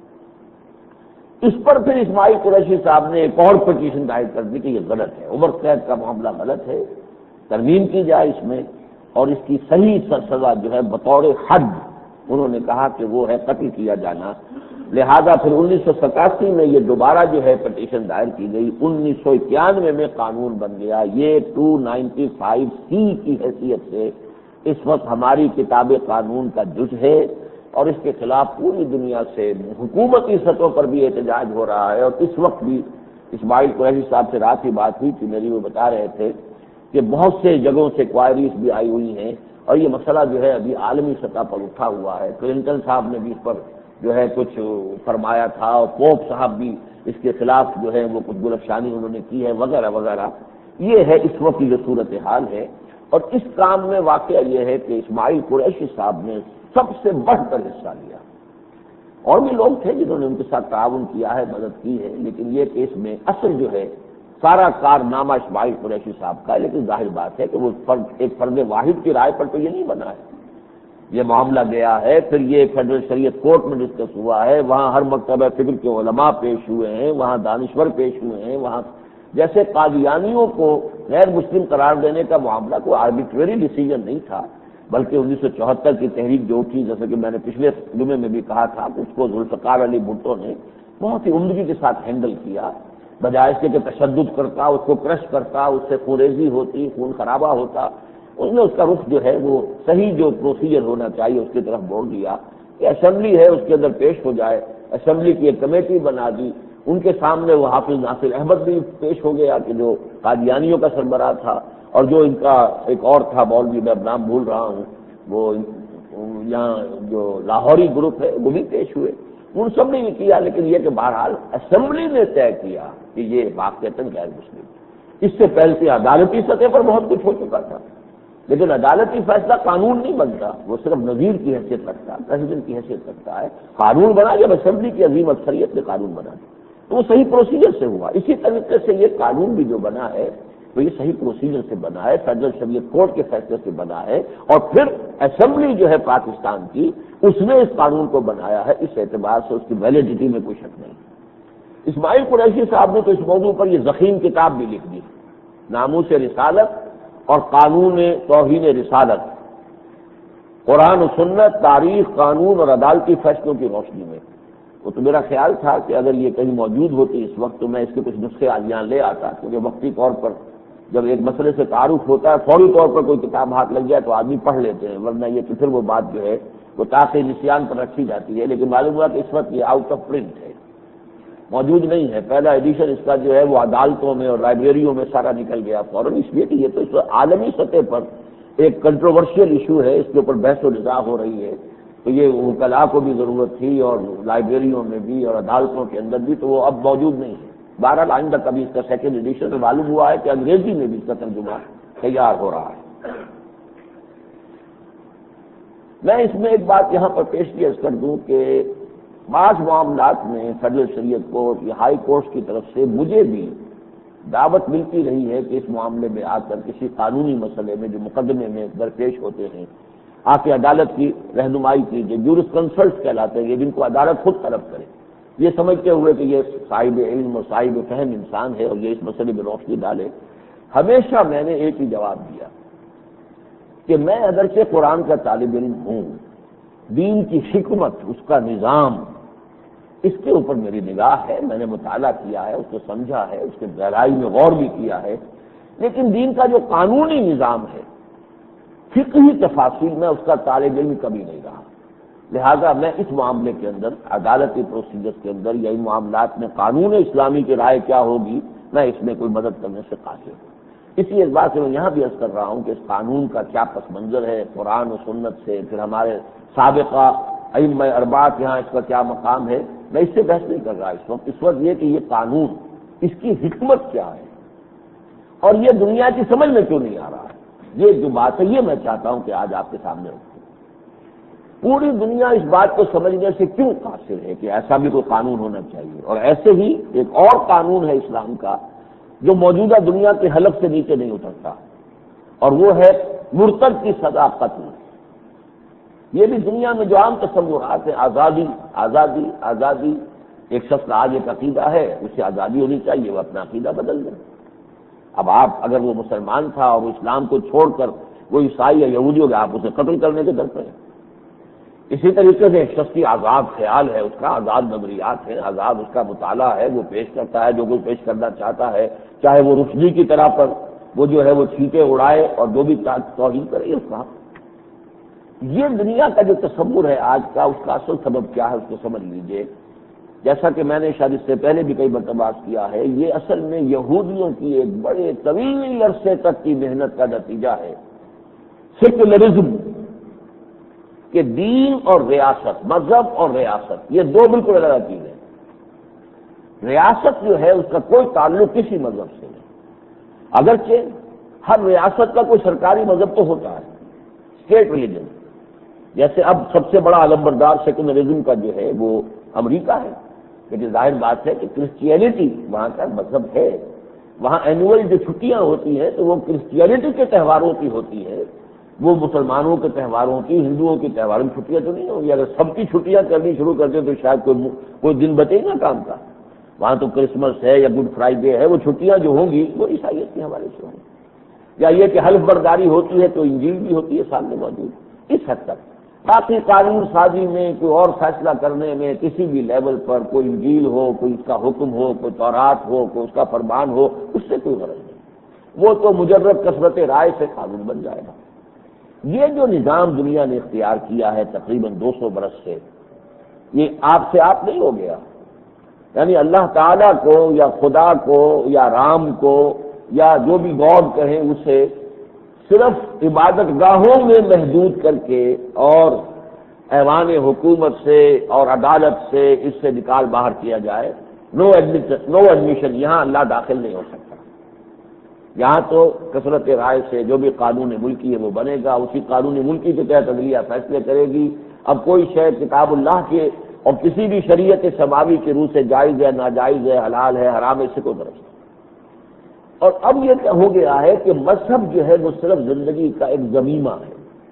اس پر پھر اسماعیل قریشی صاحب نے ایک اور پٹیشن دائر کر دی کہ یہ غلط ہے، عمر قید کا معاملہ غلط ہے، ترمیم کی جائے اس میں، اور اس کی صحیح سزا جو ہے بطور حد انہوں نے کہا کہ وہ ہے قتل کیا جانا۔ لہذا پھر انیس سو ستاسی میں یہ دوبارہ جو ہے پٹیشن دائر کی گئی، انیس سو اکیانوے میں قانون بن گیا۔ یہ ٹو نائنٹی فائیو سی کی حیثیت سے اس وقت ہماری کتاب قانون کا جز ہے، اور اس کے خلاف پوری دنیا سے حکومتی سطح پر بھی احتجاج ہو رہا ہے۔ اور اس وقت بھی اسماعیل قریشی صاحب سے رات کی بات ہوئی تھی میری، وہ بتا رہے تھے کہ بہت سے جگہوں سے کوائریز بھی آئی ہوئی ہیں، اور یہ مسئلہ جو ہے ابھی عالمی سطح پر اٹھا ہوا ہے۔ کلنٹن صاحب نے بھی اس پر جو ہے کچھ فرمایا تھا، اور پوپ صاحب بھی اس کے خلاف جو ہے وہ کچھ گلفشانی انہوں نے کی ہے وغیرہ وغیرہ۔ یہ ہے اس وقت کی جو صورتحال ہے، اور اس کام میں واقعہ یہ ہے کہ اسماعیل قریشی صاحب نے سب سے بڑھ کر حصہ لیا۔ اور بھی لوگ تھے جنہوں نے ان کے ساتھ تعاون کیا ہے، مدد کی ہے، لیکن یہ کہ اس میں اصل جو ہے سارا کارنامہ اسماعیل قریشی صاحب کا ہے۔ لیکن ظاہر بات ہے کہ وہ فرد ایک فرد واحد کی رائے پر تو یہ نہیں بنا ہے، یہ معاملہ گیا ہے، پھر یہ فیڈرل شریعت کورٹ میں ڈسکس ہوا ہے، وہاں ہر مکتبہ فکر کے علماء پیش ہوئے ہیں، وہاں دانشور پیش ہوئے ہیں، وہاں جیسے قادیانیوں کو غیر مسلم قرار دینے کا معاملہ کوئی آربیٹری ڈیسیژن نہیں تھا، بلکہ انیس سو چوہتر کی تحریک جو تھی، جیسے کہ میں نے پچھلے جمعے میں بھی کہا تھا، اس کو ذوالفقار علی بھٹو نے بہت ہی عمدگی کے ساتھ ہینڈل کیا، بجائے اس کے کہ تشدد کرتا، اس کو کرش کرتا، اس سے خونریزی ہوتی، خون خرابہ ہوتا، اس نے اس کا رخ جو ہے وہ صحیح جو پروسیجر ہونا چاہیے اس کی طرف موڑ دیا کہ اسمبلی ہے اس کے اندر پیش ہو جائے۔ اسمبلی کی ایک کمیٹی بنا دی، ان کے سامنے وہ حافظ ناصر احمد بھی پیش ہو گیا کہ جو قادیانیوں کا سربراہ تھا، اور جو ان کا ایک اور تھا مولوی، میں اب نام بھول رہا ہوں، وہ یہاں جو لاہوری گروپ ہے وہ بھی پیش ہوئے، ان سب نے یہ کیا۔ لیکن یہ کہ بہرحال اسمبلی نے طے کیا کہ یہ واقعتاً غیر مسلم۔ اس سے پہلے سے عدالتی سطح پر بہت کچھ ہو چکا تھا، لیکن عدالتی فیصلہ قانون نہیں بنتا، وہ صرف نظیر کی حیثیت رکھتا ہے، پریزیڈنٹ کی حیثیت رکھتا ہے۔ قانون بنا جب اسمبلی کی عظیم اکثریت نے قانون بنا دیا تو وہ صحیح پروسیجر سے ہوا۔ اسی طریقے سے یہ قانون بھی جو بنا ہے تو یہ صحیح پروسیجر سے بنا ہے، فیڈرل شریعت کورٹ کے فیصلے سے بنا ہے، اور پھر اسمبلی جو ہے پاکستان کی اس نے اس قانون کو بنایا ہے، اس اعتبار سے اس کی ویلیڈیٹی میں کوئی شک نہیں۔ اسماعیل قریشی صاحب نے تو اس موضوع پر یہ ضخیم کتاب بھی لکھ دی، ناموس رسالت اور قانون توہین رسالت، قرآن و سنت، تاریخ، قانون اور عدالتی فیصلوں کی روشنی میں۔ وہ تو میرا خیال تھا کہ اگر یہ کہیں موجود ہوتی اس وقت تو میں اس کے کچھ نسخے یہاں لے آتا، کیونکہ وقتی طور پر جب ایک مسئلے سے تعارف ہوتا ہے فوری طور پر کوئی کتاب ہاتھ لگ جائے تو آدمی پڑھ لیتے ہیں، ورنہ یہ کہ پھر وہ بات جو ہے وہ تاخیر نسیان پر رکھی جاتی ہے۔ لیکن معلوم ہوا کہ اس وقت یہ آؤٹ آف پرنٹ ہے، موجود نہیں ہے۔ پہلا ایڈیشن اس کا جو ہے وہ عدالتوں میں اور لائبریریوں میں سارا نکل گیا فوراً، اس لیے کہ یہ تو اس وقت عالمی سطح پر ایک کنٹروورشیل ایشو ہے، اس کے اوپر بحث و نظا ہو رہی ہے، تو یہ وکلاء کو بھی ضرورت تھی اور لائبریریوں میں بھی اور عدالتوں کے اندر بھی، تو وہ اب موجود نہیں ہے۔ بہرحال آئندہ کبھی اس کا سیکنڈ ایڈیشن میں معلوم ہوا ہے کہ انگریزی میں بھی اس کا ترجمہ تیار ہو رہا ہے۔ میں اس میں ایک بات یہاں پر پیش کیس کر دوں کہ بعض معاملات میں فیڈرل شریعت کورٹ یا ہائی کورٹ کی طرف سے مجھے بھی دعوت ملتی رہی ہے کہ اس معاملے میں آ کر کسی قانونی مسئلے میں جو مقدمے میں درپیش ہوتے ہیں آ کے عدالت کی رہنمائی کیجیے، جورس کنسلٹ کہلاتے ہیں جن کو عدالت خود طلب کرے، یہ سمجھتے ہوئے کہ یہ صاحب علم اور صاحب فہم انسان ہے اور یہ اس مسئلے میں روشنی ڈالے۔ ہمیشہ میں نے ایک ہی جواب دیا کہ میں اگرچہ قرآن کا طالب علم ہوں، دین کی حکمت، اس کا نظام، اس کے اوپر میری نگاہ ہے، میں نے مطالعہ کیا ہے، اس کو سمجھا ہے، اس کے گہرائی میں غور بھی کیا ہے، لیکن دین کا جو قانونی نظام ہے، فقہی تفاصیل میں اس کا طالب علم کبھی نہیں رہا۔ لہذا میں اس معاملے کے اندر عدالتی پروسیجر کے اندر یا ان معاملات میں قانون اسلامی کی رائے کیا ہوگی، میں اس میں کوئی مدد کرنے سے قاصر ہوں۔ اسی اعتبار سے میں یہاں بھی عرض کر رہا ہوں کہ اس قانون کا کیا پس منظر ہے، قرآن و سنت سے، پھر ہمارے سابقہ ائمہ اربعہ کے یہاں اس کا کیا مقام ہے، میں اس سے بحث نہیں کر رہا اس وقت اس وقت یہ کہ یہ قانون اس کی حکمت کیا ہے اور یہ دنیا کی سمجھ میں کیوں نہیں آ رہا ہے، یہ جو بات ہے یہ میں چاہتا ہوں کہ آج آپ کے سامنے رکھوں۔ پوری دنیا اس بات کو سمجھنے سے کیوں قاصر ہے کہ ایسا بھی کوئی قانون ہونا چاہیے، اور ایسے ہی ایک اور قانون ہے اسلام کا جو موجودہ دنیا کے حلق سے نیچے نہیں اترتا، اور وہ ہے مرتد کی سزا قتل۔ یہ بھی دنیا میں جو عام تصورات ہیں، آزادی آزادی آزادی، ایک شخص کا آج ایک عقیدہ ہے، اسے آزادی ہونی چاہیے، وہ اپنا عقیدہ بدل دے۔ اب آپ اگر وہ مسلمان تھا اور وہ اسلام کو چھوڑ کر وہ عیسائی یا یہودی ہو گیا، آپ اسے قتل کرنے کے ڈرتے ہیں۔ اسی طریقے سے ایک شخص کی آزاد خیال ہے، اس کا آزاد نظریات ہیں، آزاد اس کا مطالعہ ہے، وہ پیش کرتا ہے جو کوئی پیش کرنا چاہتا ہے، چاہے وہ رشدی کی طرح پر وہ جو ہے وہ چھینٹے اڑائے اور جو بھی توہین کرے اس کا۔ یہ دنیا کا جو تصور ہے آج کا، اس کا اصل سبب کیا ہے اس کو سمجھ لیجئے۔ جیسا کہ میں نے شاید اس سے پہلے بھی کئی مرتبہ کیا ہے، یہ اصل میں یہودیوں کی ایک بڑے طویل عرصے تک کی محنت کا نتیجہ ہے۔ سیکولرزم کہ دین اور ریاست، مذہب اور ریاست، یہ دو بالکل الگ چیزیں ہیں۔ ریاست جو ہے اس کا کوئی تعلق کسی مذہب سے نہیں، اگرچہ ہر ریاست کا کوئی سرکاری مذہب تو ہوتا ہے، اسٹیٹ ریلیجن۔ جیسے اب سب سے بڑا علمبردار سیکولرزم کا جو ہے وہ امریکہ ہے، لیکن ظاہر بات ہے کہ کرسچینٹی وہاں کا مذہب ہے، وہاں اینوئل جو چھٹیاں ہوتی ہیں تو وہ کرسچینٹی کے تہواروں کی ہوتی ہے، وہ مسلمانوں کے تہواروں کی، ہندوؤں کے تہواروں کی چھٹیاں تو نہیں ہوگی۔ اگر سب کی چھٹیاں کرنی شروع کر دیں تو شاید کوئی کوئی دن بچے گا کام کا۔ وہاں تو کرسمس ہے یا گڈ فرائیڈے ہے، وہ چھٹیاں جو ہوں گی وہ عیسائیت کے حوالے سے ہوں گی، یا یہ کہ حلف برداری ہوتی ہے تو انجیل بھی ہوتی ہے سامنے موجود۔ اس حد تک باقی قانون سازی میں، کوئی اور فیصلہ کرنے میں کسی بھی لیول پر کوئی انجیل ہو، کوئی اس کا حکم ہو، کوئی تورات ہو، کوئی اس کا فرمان ہو، اس سے کوئی غرض نہیں، وہ تو مجرد کثرت رائے سے قانون بن جائے گا۔ یہ جو نظام دنیا نے اختیار کیا ہے تقریباً دو سو برس سے، یہ آپ سے آپ نہیں ہو گیا، یعنی اللہ تعالیٰ کو یا خدا کو یا رام کو یا جو بھی گاڈ کہیں اسے صرف عبادت گاہوں میں محدود کر کے اور ایوان حکومت سے اور عدالت سے اس سے نکال باہر کیا جائے، نو ایڈمیشن نو ایڈمیشن یہاں اللہ داخل نہیں ہو سکتا۔ یہاں تو کثرت رائے سے جو بھی قانون ملکی ہے وہ بنے گا، اسی قانون ملکی کے تحت عدلیہ فیصلے کرے گی۔ اب کوئی شے کتاب اللہ کے اور کسی بھی شریعت سماوی کے روح سے جائز ہے، ناجائز ہے، حلال ہے، حرام ہے، اس سے کوئی درج نہیں۔ اور اب یہ کیا ہو گیا ہے کہ مذہب جو ہے وہ صرف زندگی کا ایک ضمیمہ ہے،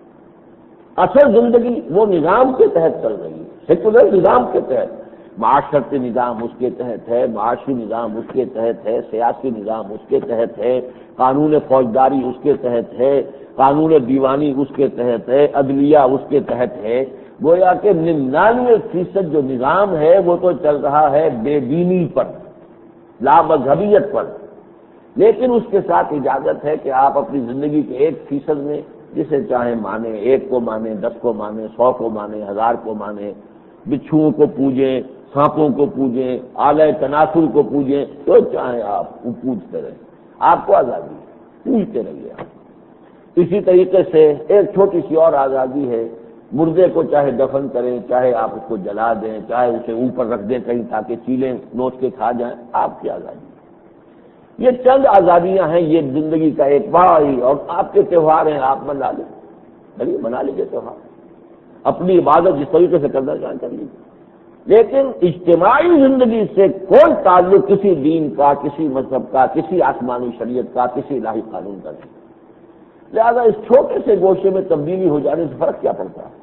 اصل زندگی وہ نظام کے تحت چل رہی ہے، سیکولر نظام کے تحت۔ معاشرتی نظام اس کے تحت ہے، معاشی نظام اس کے تحت ہے، سیاسی نظام اس کے تحت ہے، قانون فوجداری اس کے تحت ہے، قانون دیوانی اس کے تحت ہے، عدلیہ اس کے تحت ہے۔ گویا کہ ننانوے فیصد جو نظام ہے وہ تو چل رہا ہے بے دینی پر، لا مذہبیت پر، لیکن اس کے ساتھ اجازت ہے کہ آپ اپنی زندگی کے ایک فیصد میں جسے چاہیں مانے، ایک کو مانے، دس کو مانے، سو کو مانے، ہزار کو مانے، بچھوؤں کو پوجیں، سانپوں کو پوجیں، آلہ تناسل کو پوجیں، جو چاہیں آپ وہ پوجتے رہیں، آپ کو آزادی ہے، پوجتے رہیے آپ۔ اسی طریقے سے ایک چھوٹی سی اور آزادی ہے، مردے کو چاہے دفن کریں، چاہے آپ اس کو جلا دیں، چاہے اسے اوپر رکھ دیں کہیں تاکہ چیلیں نوچ کے کھا جائیں، آپ کی آزادی۔ یہ چند آزادیاں ہیں، یہ زندگی کا ایک بڑی، اور آپ کے تہوار ہیں آپ منا لیں، چلیے منا لیجیے تہوار، اپنی عبادت جس طریقے سے کرنا چاہیں کر لیجیے، لیکن اجتماعی زندگی سے کوئی تعلق کسی دین کا، کسی مذہب کا، کسی آسمانی شریعت کا، کسی الہی قانون کا نہیں۔ لہذا اس چھوٹے سے گوشے میں تبدیلی ہو جانے سے فرق کیا پڑتا ہے؟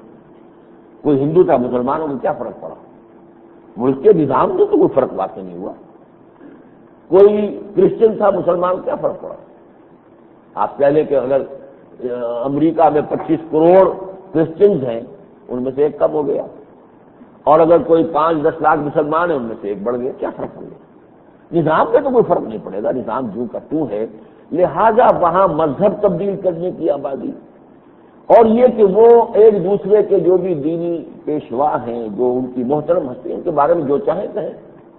کوئی ہندو تھا، مسلمانوں میں کیا فرق پڑا؟ ملک کے نظام میں تو کوئی فرق واقع نہیں ہوا۔ کوئی کرسچن تھا، مسلمان، کیا فرق پڑا؟ آپ کہہ لیں کہ اگر امریکہ میں پچیس کروڑ کرسچنز ہیں، ان میں سے ایک کم ہو گیا، اور اگر کوئی پانچ دس لاکھ مسلمان ہیں، ان میں سے ایک بڑھ گیا، کیا فرق پڑ گیا؟ نظام میں تو کوئی فرق نہیں پڑے گا، نظام جو کا تو ہے۔ لہذا وہاں مذہب تبدیل کرنے کی آبادی، اور یہ کہ وہ ایک دوسرے کے جو بھی دینی پیشوا ہیں، جو ان کی محترم ہستی ہیں، ان کے بارے میں جو چاہیں کہیں۔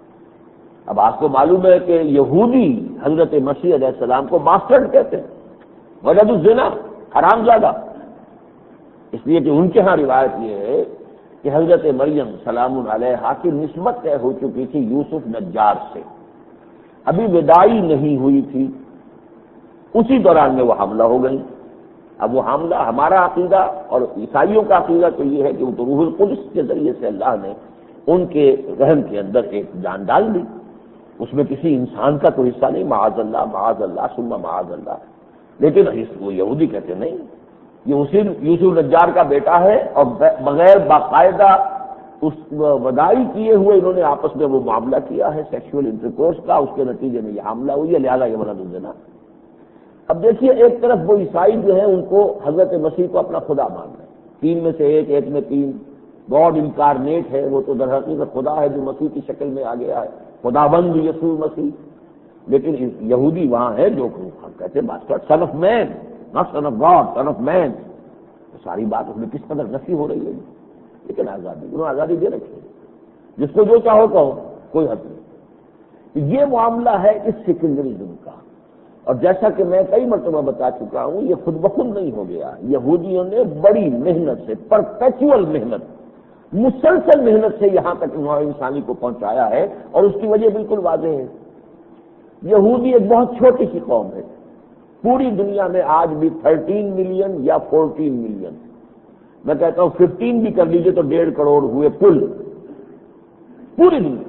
اب آپ کو معلوم ہے کہ یہودی حضرت مسیح علیہ السلام کو باسٹرڈ کہتے ہیں، ولد الزنا، حرام زادہ، اس لیے کہ ان کے ہاں روایت یہ ہے کہ حضرت مریم سلام علیہا کی نسبت طے ہو چکی تھی یوسف نجار سے، ابھی وداعی نہیں ہوئی تھی، اسی دوران میں وہ حاملہ ہو گئی۔ اب وہ حاملہ ہمارا عقیدہ اور عیسائیوں کا عقیدہ تو یہ ہے کہ وہ تو روح القدس کے ذریعے سے اللہ نے ان کے رحم کے اندر ایک جان ڈال دی، اس میں کسی انسان کا تو حصہ نہیں، معاذ اللہ معاذ اللہ ثم معاذ اللہ۔ لیکن وہ یہودی کہتے نہیں، یہ اسی یوسف نجار کا بیٹا ہے، اور بغیر باقاعدہ اس وداعی کیے ہوئے انہوں نے آپس میں وہ معاملہ کیا ہے سیکشول انٹرکورس کا، اس کے نتیجے میں یہ حاملہ ہوئی ہے، لہذا یہ ولد الزنا۔ اب دیکھیے ایک طرف وہ عیسائی جو ہیں ان کو حضرت مسیح کو اپنا خدا مان رہے ہیں، تین میں سے ایک، ایک میں تین، گاڈ انکارنیٹ ہے، وہ تو در حقیقت خدا ہے جو مسیح کی شکل میں آ گیا ہے، خداوند یسوع مسیح۔ لیکن یہودی وہاں ہے جو کہتے ہیں master son of man, not son of God, son of man. ساری بات اس میں کس قدر نفی ہو رہی ہے، لیکن آزادی انہوں نے آزادی دے رکھی ہے، جس کو جو چاہو کہو، کوئی حد نہیں۔ یہ معاملہ ہے اس سیکولرزم کا، اور جیسا کہ میں کئی مرتبہ بتا چکا ہوں یہ خود بخود نہیں ہو گیا، یہودیوں نے بڑی محنت سے، پرپیچول محنت، مسلسل محنت سے یہاں تک انہوں نے انسانی کو پہنچایا ہے، اور اس کی وجہ بالکل واضح ہے۔ یہودی ایک بہت چھوٹی سی قوم ہے، پوری دنیا میں آج بھی تھرٹین ملین یا فورٹین ملین، میں کہتا ہوں ففٹین بھی کر لیجیے تو ڈیڑھ کروڑ ہوئے کل پوری دنیا،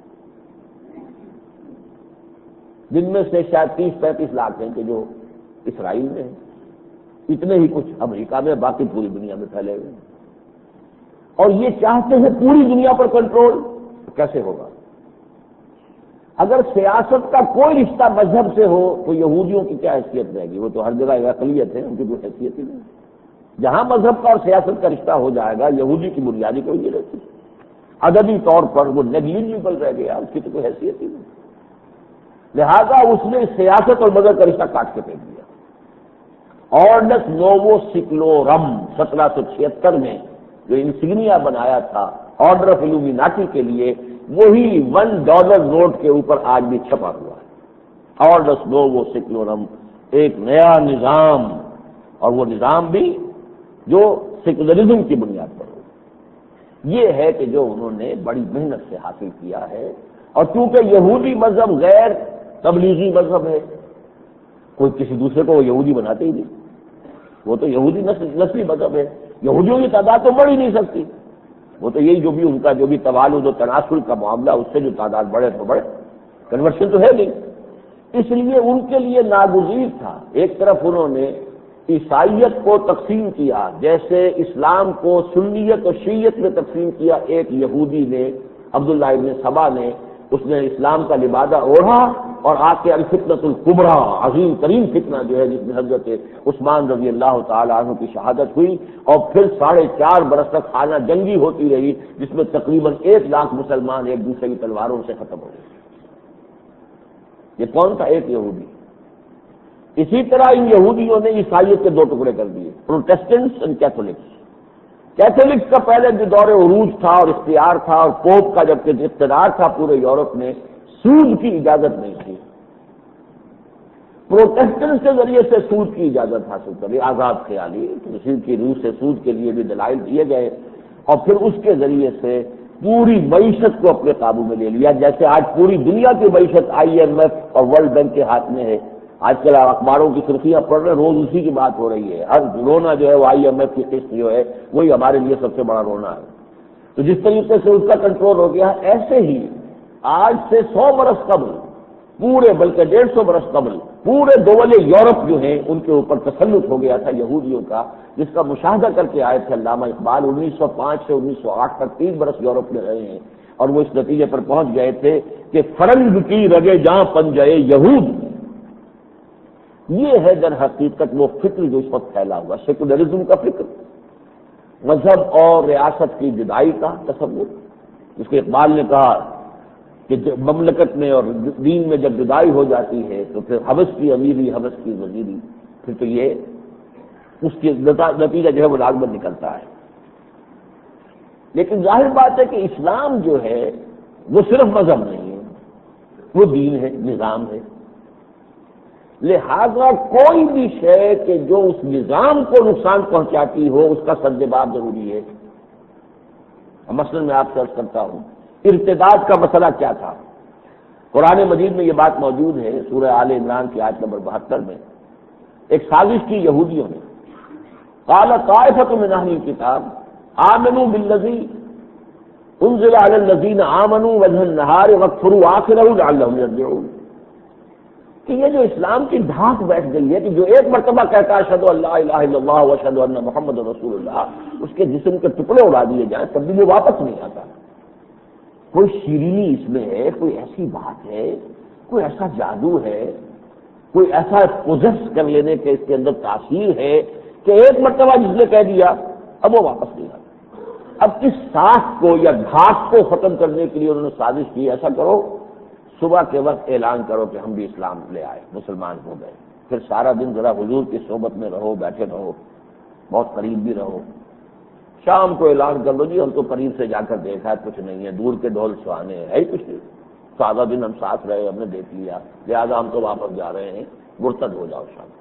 جن میں سے شاید تیس پینتیس لاکھ ہیں کہ جو اسرائیل میں ہیں، اتنے ہی کچھ امریکہ میں، باقی پوری دنیا میں پھیلے ہوئے ہیں، اور یہ چاہتے ہیں پوری دنیا پر کنٹرول۔ کیسے ہوگا؟ اگر سیاست کا کوئی رشتہ مذہب سے ہو تو یہودیوں کی کیا حیثیت رہے گی؟ وہ تو ہر جگہ اقلیت ہے، ان کی کوئی حیثیت ہی نہیں۔ جہاں مذہب کا اور سیاست کا رشتہ ہو جائے گا، یہودی کی بنیادی کوئی نہیں رہتی، عددی طور پر وہ نیگلیجیبل رہ گیا، اس کی تو کوئی حیثیت ہی نہیں۔ لہذا اس نے سیاست اور مذہب کا رشتہ کاٹ کے پھینک دیا۔ آرڈس نووو سیکلورم سترہ سو چھہتر میں جو انسیگنیا بنایا تھا آرڈر آف الومیناٹی کے لیے، وہی ون ڈالر نوٹ کے اوپر آج بھی چھپا ہوا ہے، آرڈس نووو سیکلورم، ایک نیا نظام، اور وہ نظام بھی جو سیکولرزم کی بنیاد پر ہو۔ یہ ہے کہ جو انہوں نے بڑی محنت سے حاصل کیا ہے، اور چونکہ یہودی مذہب غیر تبلیغی مذہب ہے، کوئی کسی دوسرے کو وہ یہودی بناتے ہی نہیں، وہ تو یہودی نسلی مذہب ہے، یہودیوں کی تعداد تو بڑھ ہی نہیں سکتی، وہ تو یہی جو بھی ان کا جو بھی توالد و تناسل کا معاملہ، اس سے جو تعداد بڑھے تو بڑھے، کنورشن تو ہے نہیں۔ اس لیے ان کے لیے ناگزیر تھا، ایک طرف انہوں نے عیسائیت کو تقسیم کیا، جیسے اسلام کو سنیت اور شیعت میں تقسیم کیا، ایک یہودی نے عبداللہ ابن سبا نے، اس نے اسلام کا لبادہ اوڑھا اور آ کے الفتنۃ الکبریٰ، عظیم ترین فتنہ جو ہے جس میں حضرت عثمان رضی اللہ تعالی عنہ کی شہادت ہوئی، اور پھر ساڑھے چار برس تک خانہ جنگی ہوتی رہی، جس میں تقریباً ایک لاکھ مسلمان ایک دوسرے کی تلواروں سے ختم ہو گئے۔ یہ کون تھا؟ ایک یہودی۔ اسی طرح ان یہودیوں نے عیسائیت کے دو ٹکڑے کر دیے، پروٹیسٹنٹس اینڈ کیتھولکس۔ کیتھولکس کا پہلے جو دور عروج تھا اور اختیار تھا، اور پوپ کا جبکہ اقتدار تھا پورے یورپ میں، سود کی اجازت نہیں تھی۔ پروٹیسٹنٹس کے ذریعے سے سود کی اجازت حاصل کری، آزاد خیالی، مسیح کی روح سے سود کے لیے بھی دلائل دیے گئے، اور پھر اس کے ذریعے سے پوری معیشت کو اپنے قابو میں لے لیا، جیسے آج پوری دنیا کی معیشت آئی ایم ایف اور ورلڈ بینک کے ہاتھ میں ہے۔ آج کل اخباروں کی سرخیاں پڑھ رہے، روز اسی کی بات ہو رہی ہے، ہر رونا جو ہے وہ آئی ایم ایف کی قسط جو ہے وہی ہمارے لیے سب سے بڑا رونا ہے۔ تو جس طریقے سے اس کا کنٹرول ہو گیا، ایسے ہی آج سے سو برس قبل پورے، بلکہ ڈیڑھ سو برس قبل پورے دول یورپ جو ہیں ان کے اوپر تسلط ہو گیا تھا یہودیوں کا، جس کا مشاہدہ کر کے آئے تھے علامہ اقبال۔ انیس سو پانچ سے انیس سو آٹھ تک تین برس یورپ میں رہے ہیں، اور وہ اس نتیجے پر پہنچ گئے تھے کہ فرنگ کی رگے جہاں پن جائے یہود۔ یہ ہے در حقیقت وہ فکر جو اس وقت پھیلا ہوا، سیکولرزم کا فکر، مذہب اور ریاست کی جدائی کا تصور، جس کو اقبال نے کہا کہ مملکت میں اور دین میں جب جدائی ہو جاتی ہے تو پھر حوث کی امیری، حوث کی وزیری، پھر تو یہ اس کے نتیجہ جو ہے وہ لازمن نکلتا ہے۔ لیکن ظاہر بات ہے کہ اسلام جو ہے وہ صرف مذہب نہیں ہے، وہ دین ہے، نظام ہے۔ لہذا کوئی بھی شے کہ جو اس نظام کو نقصان پہنچاتی ہو، اس کا سد باب ضروری ہے۔ مثلاً میں آپ سے عرض کرتا ہوں ارتداد کا مسئلہ کیا تھا. قرآن مجید میں یہ بات موجود ہے سورہ آل عمران کی آیت نمبر بہتر میں. ایک سازش کی یہودیوں نے، قال طائفۃ من اہل الکتاب آمنوا بالذی انزل علی الذین آمنوا وجہ النہار واکفروا آخرہ لعلہم یرجعون، کہ یہ جو اسلام کی ڈھانک بیٹھ گئی ہے کہ جو ایک مرتبہ کہتا ہے اشہد ان لا الہ الا اللہ واشہد ان محمد رسول اللہ، اس کے جسم کے ٹکڑے اڑا دیے جائیں تب بھی وہ واپس نہیں آتا. کوئی شیرینی اس میں ہے، کوئی ایسی بات ہے، کوئی ایسا جادو ہے، کوئی ایسا پوزیس کر لینے کے اس کے اندر تاثیر ہے کہ ایک مرتبہ جس نے کہہ دیا اب وہ واپس نہیں آتا. اب اس ساکھ کو یا گھاس کو ختم کرنے کے لیے انہوں نے سازش کی، ایسا کرو صبح کے وقت اعلان کرو کہ ہم بھی اسلام لے آئے، مسلمان ہو گئے، پھر سارا دن ذرا حضور کی صحبت میں رہو، بیٹھے رہو، بہت قریب بھی رہو. شام کو اعلان کر لو جی ہم تو قریب سے جا کر دیکھا ہے کچھ نہیں ہے، دور کے ڈھول سہانے ہے ہی کچھ نہیں، سادہ دن ہم ساتھ رہے ہم نے دیکھ لیا لہٰذا ہم تو واپس جا رہے ہیں، مرتد ہو جاؤ شام.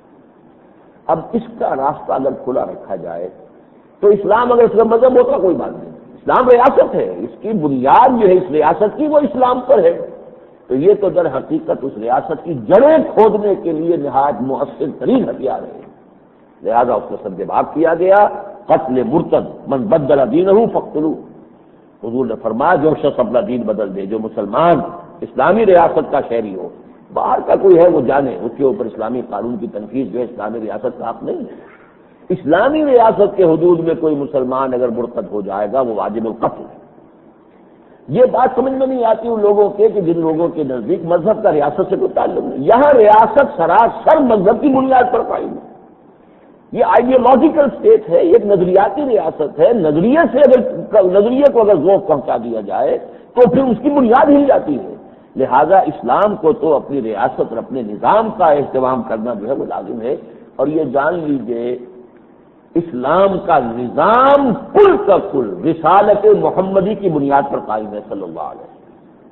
اب اس کا راستہ اگر کھلا رکھا جائے تو اسلام اگر اس کا مذہب ہوتا کوئی بات نہیں، اسلام ریاست ہے، اس کی بنیاد جو ہے اس ریاست کی وہ اسلام پر ہے، تو یہ تو در حقیقت اس ریاست کی جڑیں کھودنے کے لیے نہایت مؤثر ترین ہتھیار ہے. لہذا اس کو سدباب کیا گیا، قتل مرتد، من بدل دینہ فاقتلوہ. حضور نے فرمایا جو شخص اپنا دین بدل دے، جو مسلمان اسلامی ریاست کا شہری ہو، باہر کا کوئی ہے وہ جانے، اس کے اوپر اسلامی قانون کی تنفیذ جو ہے اسلامی ریاست کا حق نہیں ہے. اسلامی ریاست کے حدود میں کوئی مسلمان اگر مرتد ہو جائے گا وہ واجب القتل ہے. یہ بات سمجھ میں نہیں آتی ان لوگوں کے کہ جن لوگوں کے نزدیک مذہب کا ریاست سے کوئی تعلق نہیں. یہاں ریاست سراسر مذہب کی بنیاد پر قائم ہے. یہ آئیڈیالوجیکل اسٹیٹ ہے، ایک نظریاتی ریاست ہے. نظریے سے اگر نظریے کو اگر ذوق پہنچا دیا جائے تو پھر اس کی بنیاد ہل جاتی ہے. لہذا اسلام کو تو اپنی ریاست اور اپنے نظام کا اہتمام کرنا جو ہے وہ لازم ہے. اور یہ جان لیجیے اسلام کا نظام کل کا کل رسالت محمدی کی بنیاد پر قائم ہے صلی اللہ علیہ وسلم.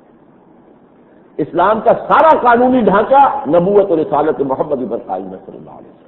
اسلام کا سارا قانونی ڈھانچہ نبوت اور رسالت محمدی پر قائم ہے صلی اللہ علیہ وسلم.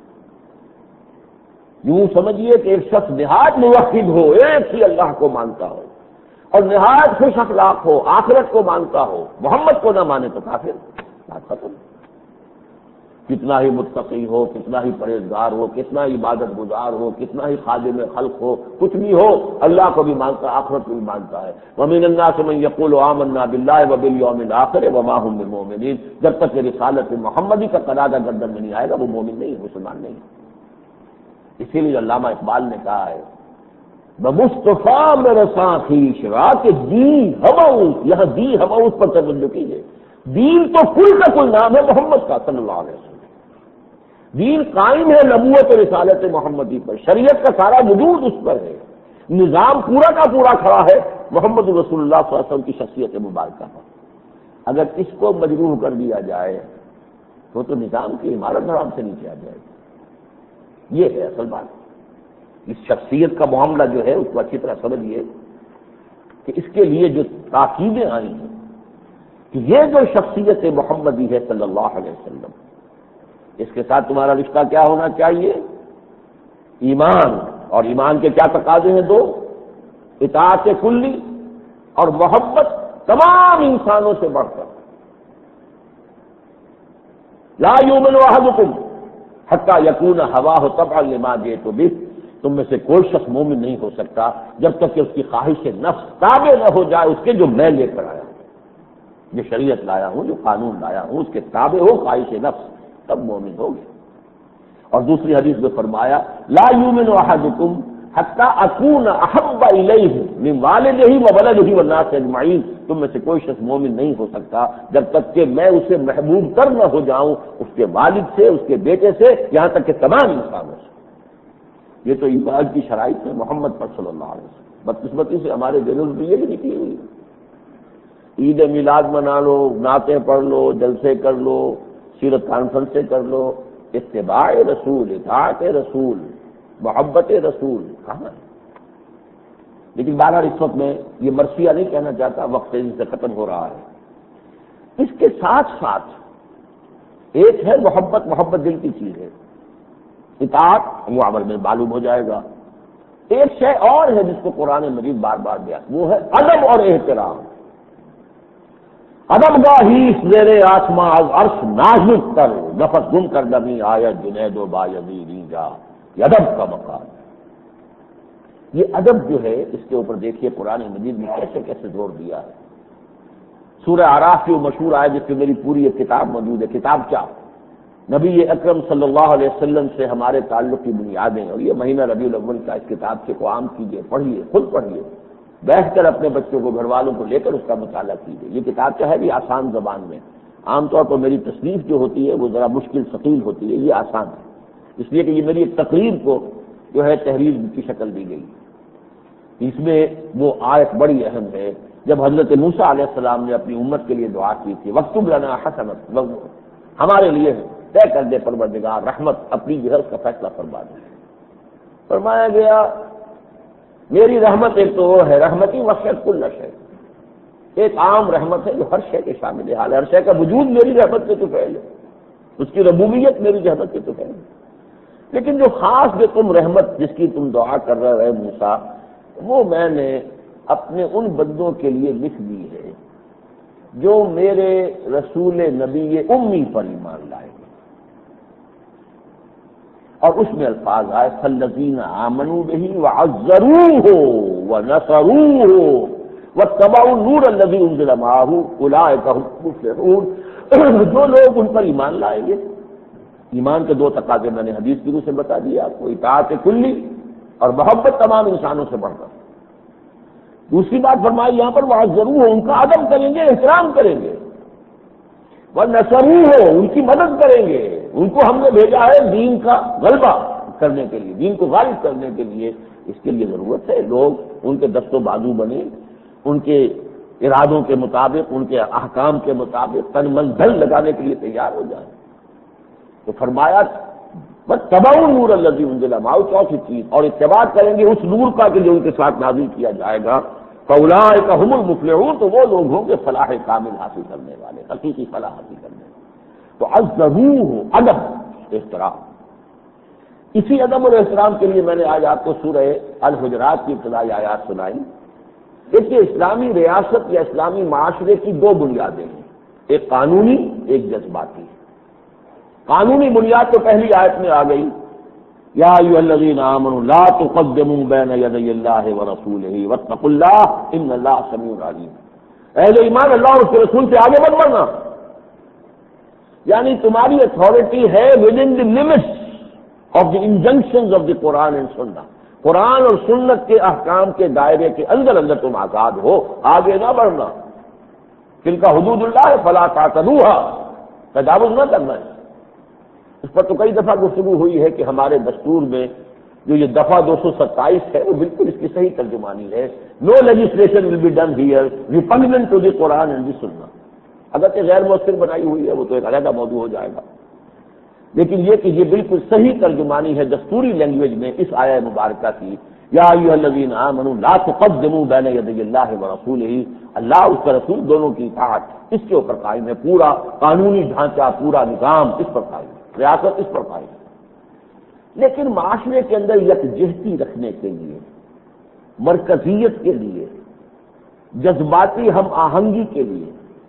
یوں سمجھیے کہ ایک شخص نہایت موحد ہو، ایک ہی اللہ کو مانتا ہو اور نہایت خوش اخلاق ہو، آخرت کو مانتا ہو، محمد کو نہ مانے تو کافر. بات ختم. کتنا ہی متقی ہو، کتنا ہی پرہیزگار ہو، کتنا ہی عبادت گزار ہو، کتنا ہی خادم خلق ہو، کچھ بھی ہو، اللہ کو بھی مانتا ہے، آخرت کو بھی مانتا ہے. وَمِنَ النَّاسِ مَن يَقُولُ آمَنَّا بِاللَّهِ وَبِالْيَوْمِ الْآخِرِ وَمَا هُم بِمُؤْمِنِينَ. جب تک کہ رسالت محمدی کا قلادہ گردن میں نہیں آئے گا وہ مومن نہیں، مسلمان نہیں. اسی لیے علامہ اقبال نے کہا ہے بمصطفیٰ میں رساں خویش را کہ دین ہماؤس، یہاں دی ہماؤس پر توجہ کیجیے. دین تو کل کا کل نام ہے محمد کا صلی اللہ علیہ وسلم. دین قائم ہے نبوت اور رسالت محمدی پر، شریعت کا سارا وجود اس پر ہے، نظام پورا کا پورا کھڑا ہے محمد رسول اللہ صلی اللہ علیہ وسلم کی شخصیت مبارکہ پر. اگر اس کو مجروح کر دیا جائے تو تو نظام کی عمارت حرام سے نیچے آ جائے گی. یہ ہے اصل بات. اس شخصیت کا معاملہ جو ہے اس کو اچھی طرح سمجھیے کہ اس کے لیے جو تاکیدیں آئی ہیں کہ یہ جو شخصیت محمدی ہے صلی اللہ علیہ وسلم، اس کے ساتھ تمہارا رشتہ کیا ہونا چاہیے؟ ایمان. اور ایمان کے کیا تقاضے ہیں؟ دو، اطاعت کلی اور محبت تمام انسانوں سے بڑھ کر. لا یؤمن احدکم حتی یکون ہواہ تبعا لما جئت بہ. تم میں سے کوئی شخص مومن نہیں ہو سکتا جب تک کہ اس کی خواہش نفس تابع نہ ہو جائے اس کے جو میں لے کر آیا ہوں، جو شریعت لایا ہوں، جو قانون لایا ہوں، اس کے تابع ہو خواہش نفس، تب مومن ہوگی. اور دوسری حدیث میں فرمایا لا یؤمن احدکم حتی اکون احب الیہ من والدہ وولدہ والناس اجمعین. تم میں سے کوئی شخص مومن نہیں ہو سکتا جب تک کہ میں اسے محبوب کر نہ ہو جاؤں اس کے والد سے، اس کے بیٹے سے، یہاں تک کہ تمام انسانوں سے. یہ تو ایمان کی شرائط ہے محمد پر صلی اللہ علیہ وسلم. بدقسمتی سے ہمارے دلوں میں یہ بھی نکلی ہوئی. عید میلاد منا لو، نعتیں پڑھ لو، جلسے کر لو، سیرت کانفرنسیں کر لو، اتباع رسول، اطاعت رسول، محبت رسول کہاں ہے؟ لیکن بہرحال اس وقت میں یہ مرثیہ نہیں کہنا چاہتا، وقت تیزی سے ختم ہو رہا ہے. اس کے ساتھ ساتھ ایک ہے محبت. محبت دل کی چیز ہے. اطاعت وہ عمل میں معلوم ہو جائے گا. ایک شے اور ہے جس کو قرآن مجید بار بار دیا، وہ ہے ادب اور احترام۔ ادب گاہی زیر آسماں از عرش نازک تر، نفس گم کر دمی آیت جنید و بایزی رینجا، یہ ادب کا مقام۔ یہ ادب جو ہے اس کے اوپر دیکھیے قرآن مجید نے کیسے کیسے زور دیا ہے۔ سورہ اعراف کی وہ مشہور آیت جس پہ میری پوری ایک کتاب موجود ہے، کتاب کیا نبی اکرم صلی اللہ علیہ وسلم سے ہمارے تعلق کی بنیادیں، اور یہ مہینہ ربیع الاول کا اس کتاب سے کو عام کیجیے، پڑھیے، خود پڑھیے، بیٹھ کر اپنے بچوں کو، گھر والوں کو لے کر اس کا مطالعہ کیجیے۔ یہ کتاب چاہے بھی آسان زبان میں، عام طور پر میری تصنیف جو ہوتی ہے وہ ذرا مشکل ثقیل ہوتی ہے، یہ آسان ہے، اس لیے کہ یہ میری ایک تقریر کو جو ہے تحریر کی شکل دی گئی۔ اس میں وہ آیت بڑی اہم ہے جب حضرت موسیٰ علیہ السلام نے اپنی امت کے لیے دعا کی تھی، وَاكْتُبْ لَنَا حَسَنَةً، ہمارے لیے طے کر دے پروردگار رحمت اپنی جو ہے اس کا فیصلہ فرما دے۔ فرمایا گیا میری رحمت ایک تو وہ ہے رحمتی وسعت کل شیء، ایک عام رحمت ہے جو ہر شے کے شامل حال ہے، ہر شے کا وجود میری رحمت کے تو فعل ہے، اس کی ربوبیت میری رحمت کے تو فعل ہے۔ لیکن جو خاص جو تم رحمت جس کی تم دعا کر رہے موسیٰ، وہ میں نے اپنے ان بندوں کے لیے لکھ دی ہے جو میرے رسول نبی امی پر ایمان لائے گے، اور اس میں الفاظ آئے فَالَّذِينَ آمَنُوا بِهِ وَعَزَّرُوهُ وَنَصَرُوهُ وَاتَّبَعُوا النُّورَ الَّذِي أُنزِلَ مَعَهُ أُولَٰئِكَ هُمُ الْمُفْلِحُونَ۔ جو لوگ ان پر ایمان لائیں گے، ایمان کے دو تقاضے میں نے حدیث کی روح سے بتا دیا آپ کو، اطاعت کلی اور محبت تمام انسانوں سے بڑھ کر۔ دوسری بات فرمائی یہاں پر وَعَزَّرُوهُ، ان کا ادب کریں گے، احترام کریں گے، وَنَصَرُوهُ، ان کی مدد کریں گے، ان کو ہم نے بھیجا ہے دین کا غلبہ کرنے کے لیے، دین کو غالب کرنے کے لیے، اس کے لیے ضرورت ہے لوگ ان کے دست و بازو بنے، ان کے ارادوں کے مطابق، ان کے احکام کے مطابق تن من دھن لگانے کے لیے تیار ہو جائیں۔ تو فرمایا وَاتَّبَعُوا النُّورَ الَّذِي أُنزِلَ مَعَهُ، چوتھی چیز، اور اتباع کریں گے اس نور کا کہ جو ان کے ساتھ نازل کیا جائے گا، فَأُولَٰئِكَ هُمُ الْمُفْلِحُونَ، تو وہ لوگ ہوں گے فلاح کامل حاصل کرنے والے، حقیقی فلاح حاصل کرنے والے۔ تو عزروہ، ادب، احترام، اسی ادب اور احترام کے لیے میں نے آج آپ کو سورہ الحجرات کی ابتدائی آیات سنائی۔ دیکھیے اسلامی ریاست یا اسلامی معاشرے کی دو بنیادیں ہیں، ایک قانونی، ایک جذباتی۔ قانونی بنیاد تو پہلی آیت میں آ گئی، یا ایھا الذین آمنوا لا تقدموا بین یدی اللہ ورسولہ واتقوا اللہ ان اللہ سمیع علیم۔ اہل ایمان اللہ اور اس کے رسول سے آگے مت بڑھنا، یعنی تمہاری اتھارٹی ہے within the limits of the injunctions of the Quran and Sunnah, قرآن اور سنت کے احکام کے دائرے کے اندر اندر تم آزاد ہو، آگے نہ بڑھنا۔ تلک حدود اللہ فلا تعتدوها، تجاوز نہ کرنا ہے۔ اس پر تو کئی دفعہ گفتگو ہوئی ہے کہ ہمارے دستور میں جو یہ دفعہ دو سو ستائیس ہے وہ بالکل اس کی صحیح ترجمانی ہے، no legislation will be done here repugnant to the Quran and the Sunnah. اگرچہ غیر مؤثر بنائی ہوئی ہے وہ تو ایک علیحدہ موضوع ہو جائے گا، لیکن یہ کہ یہ بالکل صحیح ترجمانی ہے دستوری لینگویج میں اس آیہ مبارکہ کی، یا ایھا الذین آمنوا لا تقدموا بین یدی اللہ ورسولہ، اللہ اس کا رسول دونوں کی اطاعت اس کے اوپر قائم ہے، پورا قانونی ڈھانچہ، پورا نظام اس پر قائم ہے، ریاست اس پر قائم ہے۔ لیکن معاشرے کے اندر یکجہتی رکھنے کے لیے، مرکزیت کے لیے، جذباتی ہم آہنگی کے لیے،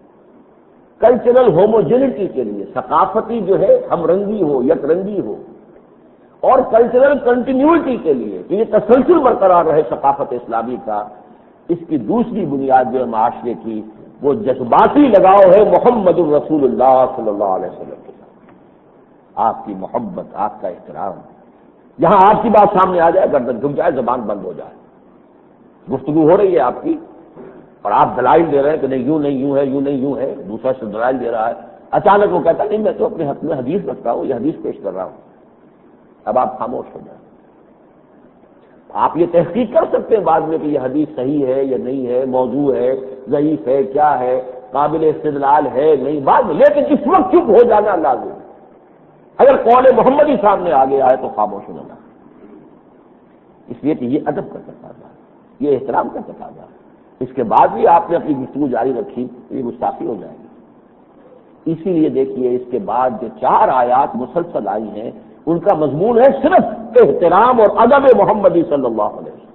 کلچرل ہوموجینٹی کے لیے، ثقافتی جو ہے ہم رنگی ہو، یک رنگی ہو، اور کلچرل کنٹینیوٹی کے لیے کہ یہ تسلسل برقرار رہے ثقافت اسلامی کا، اس کی دوسری بنیاد جو ہے معاشرے کی وہ جذباتی لگاؤ ہے محمد الرسول اللہ صلی اللہ علیہ وسلم کے ساتھ، آپ کی محبت، آپ کا احترام۔ جہاں آپ کی بات سامنے آ جائے گردن جھک جائے، زبان بند ہو جائے، گفتگو ہو رہی ہے آپ کی اور آپ دلائل دے رہے ہیں کہ نہیں یوں نہیں یوں ہے، یوں نہیں یوں ہے، دوسرا سے دلائل دے رہا ہے، اچانک وہ کہتا نہیں میں تو اپنے حق میں حدیث رکھتا ہوں، یہ حدیث پیش کر رہا ہوں، اب آپ خاموش ہو جائیں۔ آپ یہ تحقیق کر سکتے ہیں بعد میں کہ یہ حدیث صحیح ہے یا نہیں ہے، موضوع ہے، ضعیف ہے، کیا ہے، قابل استدلال ہے نہیں، بعد میں، لیکن اس وقت چپ ہو جانا لازم ہے۔ اگر قول محمد ہی سامنے آ گیا ہے تو خاموش ہونا، اس لیے کہ یہ ادب کا تقاضا ہے، یہ احترام کا تقاضا ہے۔ اس کے بعد بھی آپ نے اپنی گفتگو جاری رکھی تو یہ گستاخی ہو جائے گی۔ اسی لیے دیکھیے اس کے بعد جو چار آیات مسلسل آئی ہیں ان کا مضمون ہے صرف احترام اور ادب محمدی صلی اللہ علیہ وسلم۔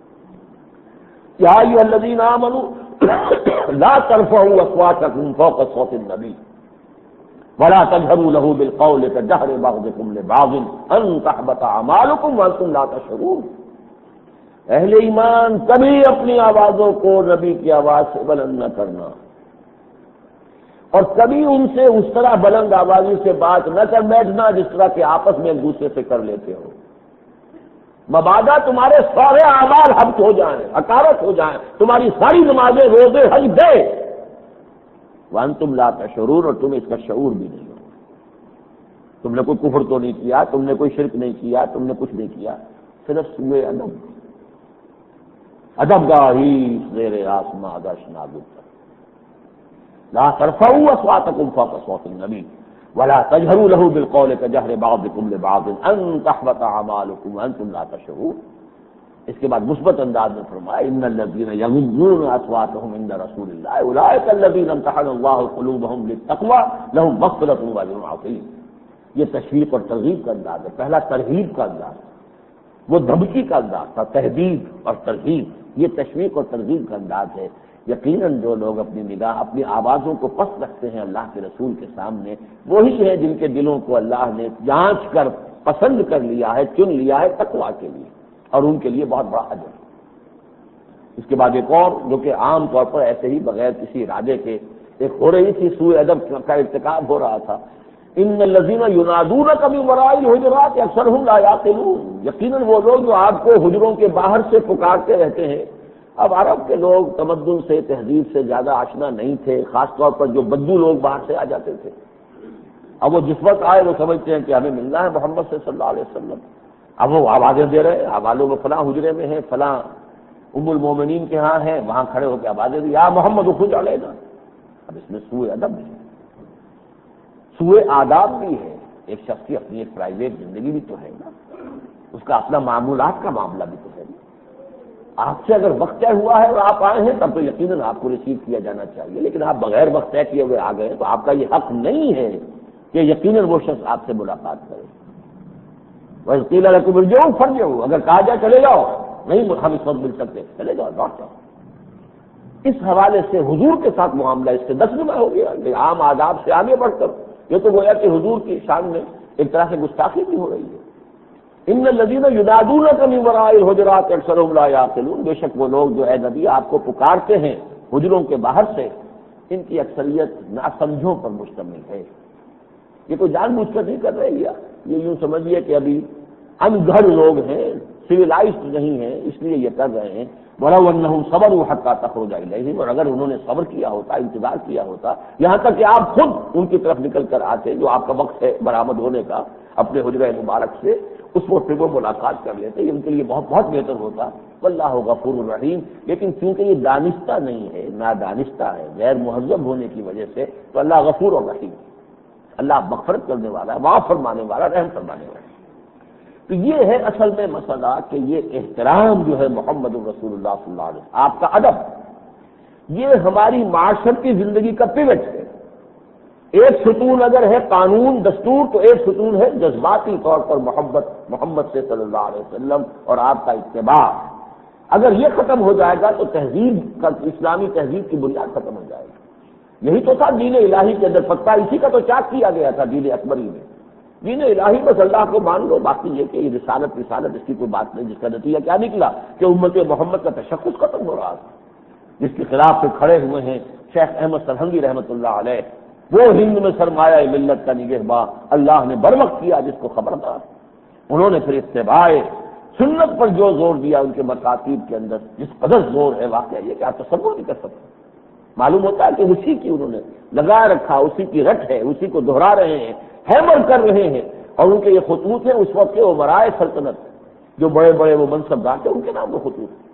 یا ایھا الذین آمنوا لا ترفعوا اصواتکم فوق صوت النبی ولا تجهروا له بالقول كجهر بعضكم لبعض ان تحبط اعمالكم وانتم لا تشعرون۔ اہل ایمان کبھی اپنی آوازوں کو نبی کی آواز سے بلند نہ کرنا، اور کبھی ان سے اس طرح بلند آوازی سے بات نہ کر بیٹھنا جس طرح کہ آپس میں ایک دوسرے سے کر لیتے ہو، مبادا تمہارے سارے اعمال حبط ہو جائیں، حقارت ہو جائیں، تمہاری ساری نمازیں روزے حج دے، وانتم لا تشعرون، اور تمہیں اس کا شعور بھی نہیں ہو۔ تم نے کوئی کفر تو نہیں کیا، تم نے کوئی شرک نہیں کیا، تم نے کچھ نہیں کیا، صرف سوئے ادب ادب گاہی زیر آسماں آدش نابود کر۔ لا ترفعوا اصواتکم فوق صوت النبی ولا تجهروا له بالقول كجهر بعضكم لبعض ان تحبط اعمالكم وانتم لا تشعرون۔ اس کے بعد مثبت انداز میں فرمایا ان الذين يغضون اصواتهم عند رسول الله اولئك الذين امتحن الله قلوبهم للتقوى لهم مغفرة واجر عظيم۔ یہ تشویق اور ترغیب کا انداز ہے، پہلا ترغیب کا انداز، وہ دھمکی کا انداز تھا، تہدید اور ترغیب، یہ تشویق اور ترغیب کا انداز ہے۔ یقیناً جو لوگ اپنی نگاہ اپنی آوازوں کو پست رکھتے ہیں اللہ کے رسول کے سامنے، وہی ہیں جن کے دلوں کو اللہ نے جانچ کر پسند کر لیا ہے، چن لیا ہے تقویٰ کے لیے، اور ان کے لیے بہت بڑا اجر۔ اس کے بعد ایک اور جو کہ عام طور پر ایسے ہی بغیر کسی ارادے کے ایک ہو رہی تھی، سوء ادب کا ارتکاب ہو رہا تھا، ان الذین ینادونک من وراء الحجرات اکثرهم لا یعقلون۔ یقیناً وہ لوگ جو آپ کو حجروں کے باہر سے پکارتے رہتے ہیں۔ اب عرب کے لوگ تمدن سے تہذیب سے زیادہ آشنا نہیں تھے، خاص طور پر جو بدو لوگ باہر سے آ جاتے تھے۔ اب وہ جس وقت آئے وہ سمجھتے ہیں کہ ہمیں ملنا ہے محمد سے صلی اللہ علیہ وسلم، اب وہ آوازیں دے رہے ہیں، حوالوں میں فلاں حجرے میں ہیں، فلاں ام المومنین کے ہاں ہیں، وہاں کھڑے ہو کے آوازیں دی یا محمد اخرج علینا۔ اب اس میں سوء ادب بھی ہے، سوء آداب بھی ہے۔ ایک شخص کی اپنی ایک پرائیویٹ زندگی بھی تو ہے نا، اس کا اپنا معمولات کا معاملہ بھی تو ہے نا۔ آپ سے اگر وقت طے ہوا ہے اور آپ آئے ہیں تب تو یقیناً آپ کو ریسیو کیا جانا چاہیے، لیکن آپ بغیر وقت طے کیے ہوئے آ گئے تو آپ کا یہ حق نہیں ہے کہ یقیناً وہ شخص آپ سے ملاقات کرے۔ وَإِذْ قِيلَ لَكُمُ ارْجِعُوا فَارْجِعُوا، اگر کہا جائے چلے جاؤ، نہیں ہم اس وقت مل سکتے، چلے جاؤ، لوٹ جاؤ۔ اس حوالے سے حضور کے ساتھ معاملہ اس سے دس گنا ہو گیا کہ عام آداب سے آگے بڑھ کر یہ تو گویا کہ حضور کی شان میں ایک طرح سے گستاخی بھی ہو رہی ہے۔ ان الذین ینادونک من وراء الحجرات اکثرهم لا یعقلون، بے شک وہ لوگ جو اے نبی آپ کو پکارتے ہیں حجروں کے باہر سے، ان کی اکثریت ناسمجھوں پر مشتمل ہے۔ یہ کوئی جان بوجھ کر نہیں کر رہے یا یہ یوں سمجھیے کہ ابھی ان گھڑ لوگ ہیں، سویلائزڈ نہیں ہیں، اس لیے یہ کر رہے ہیں۔ وَلَوْ أَنَّهُمْ صَبَرُوا حَتَّىٰ تَخْرُجَ إِلَيْهِمْ، اور اگر انہوں نے صبر کیا ہوتا، انتظار کیا ہوتا یہاں تک کہ آپ خود ان کی طرف نکل کر آتے، جو آپ کا وقت ہے برآمد ہونے کا اپنے حجرہ مبارک سے، اس وقت وہ ملاقات کر لیتے، یہ ان کے لیے بہت بہت بہتر ہوتا۔ واللہ غفور الرحیم، لیکن چونکہ یہ دانستہ نہیں ہے، نادانستہ ہے، غیر مہذب ہونے کی وجہ سے، تو اللہ غفور اور رحیم، اللہ مغفرت کرنے والا ہے، معاف فرمانے والا، رحم فرمانے والا ہے۔ تو یہ ہے اصل میں مسئلہ کہ یہ احترام جو ہے محمد رسول اللہ صلی اللہ علیہ وسلم، آپ کا ادب، یہ ہماری معاشرتی زندگی کا پیوٹ ہے۔ ایک ستون اگر ہے قانون دستور، تو ایک ستون ہے جذباتی طور پر محبت محمد سے صلی اللہ علیہ وسلم اور آپ کا اتباع۔ اگر یہ ختم ہو جائے گا تو تہذیب کا، اسلامی تہذیب کی بنیاد ختم ہو جائے گی۔ یہی تو تھا دین الہی کے اندر، پتہ اسی کا تو چاک کیا گیا تھا دین اکبری میں۔ دین الہی بس اللہ کو مان لو، باقی یہ کہ یہ رسالت رسالت اس کی کوئی بات نہیں، جس کا نتیجہ کیا نکلا کہ امت محمد کا تشخص ختم ہو رہا تھا، جس کے خلاف سے کھڑے ہوئے ہیں شیخ احمد سرہنگی رحمۃ اللہ علیہ، وہ ہند میں سرمایہ ملت کا نگہباں، اللہ نے بر وقت کیا جس کو خبردار۔ انہوں نے پھر اتباع سنت پر جو زور دیا ان کے مکاتیب کے اندر، جس قدر زور ہے، واقعہ یہ کہ آپ تصور نہیں کر سکتے۔ معلوم ہوتا ہے کہ اسی کی انہوں نے لگا رکھا، اسی کی رٹ ہے، اسی کو دہرا رہے ہیں، ہیمر کر رہے ہیں، اور ان کے یہ خطوط ہیں اس وقت کے امرائے سلطنت، جو بڑے بڑے وہ منصب دار تھے، ان کے نام وہ خطوط ہیں۔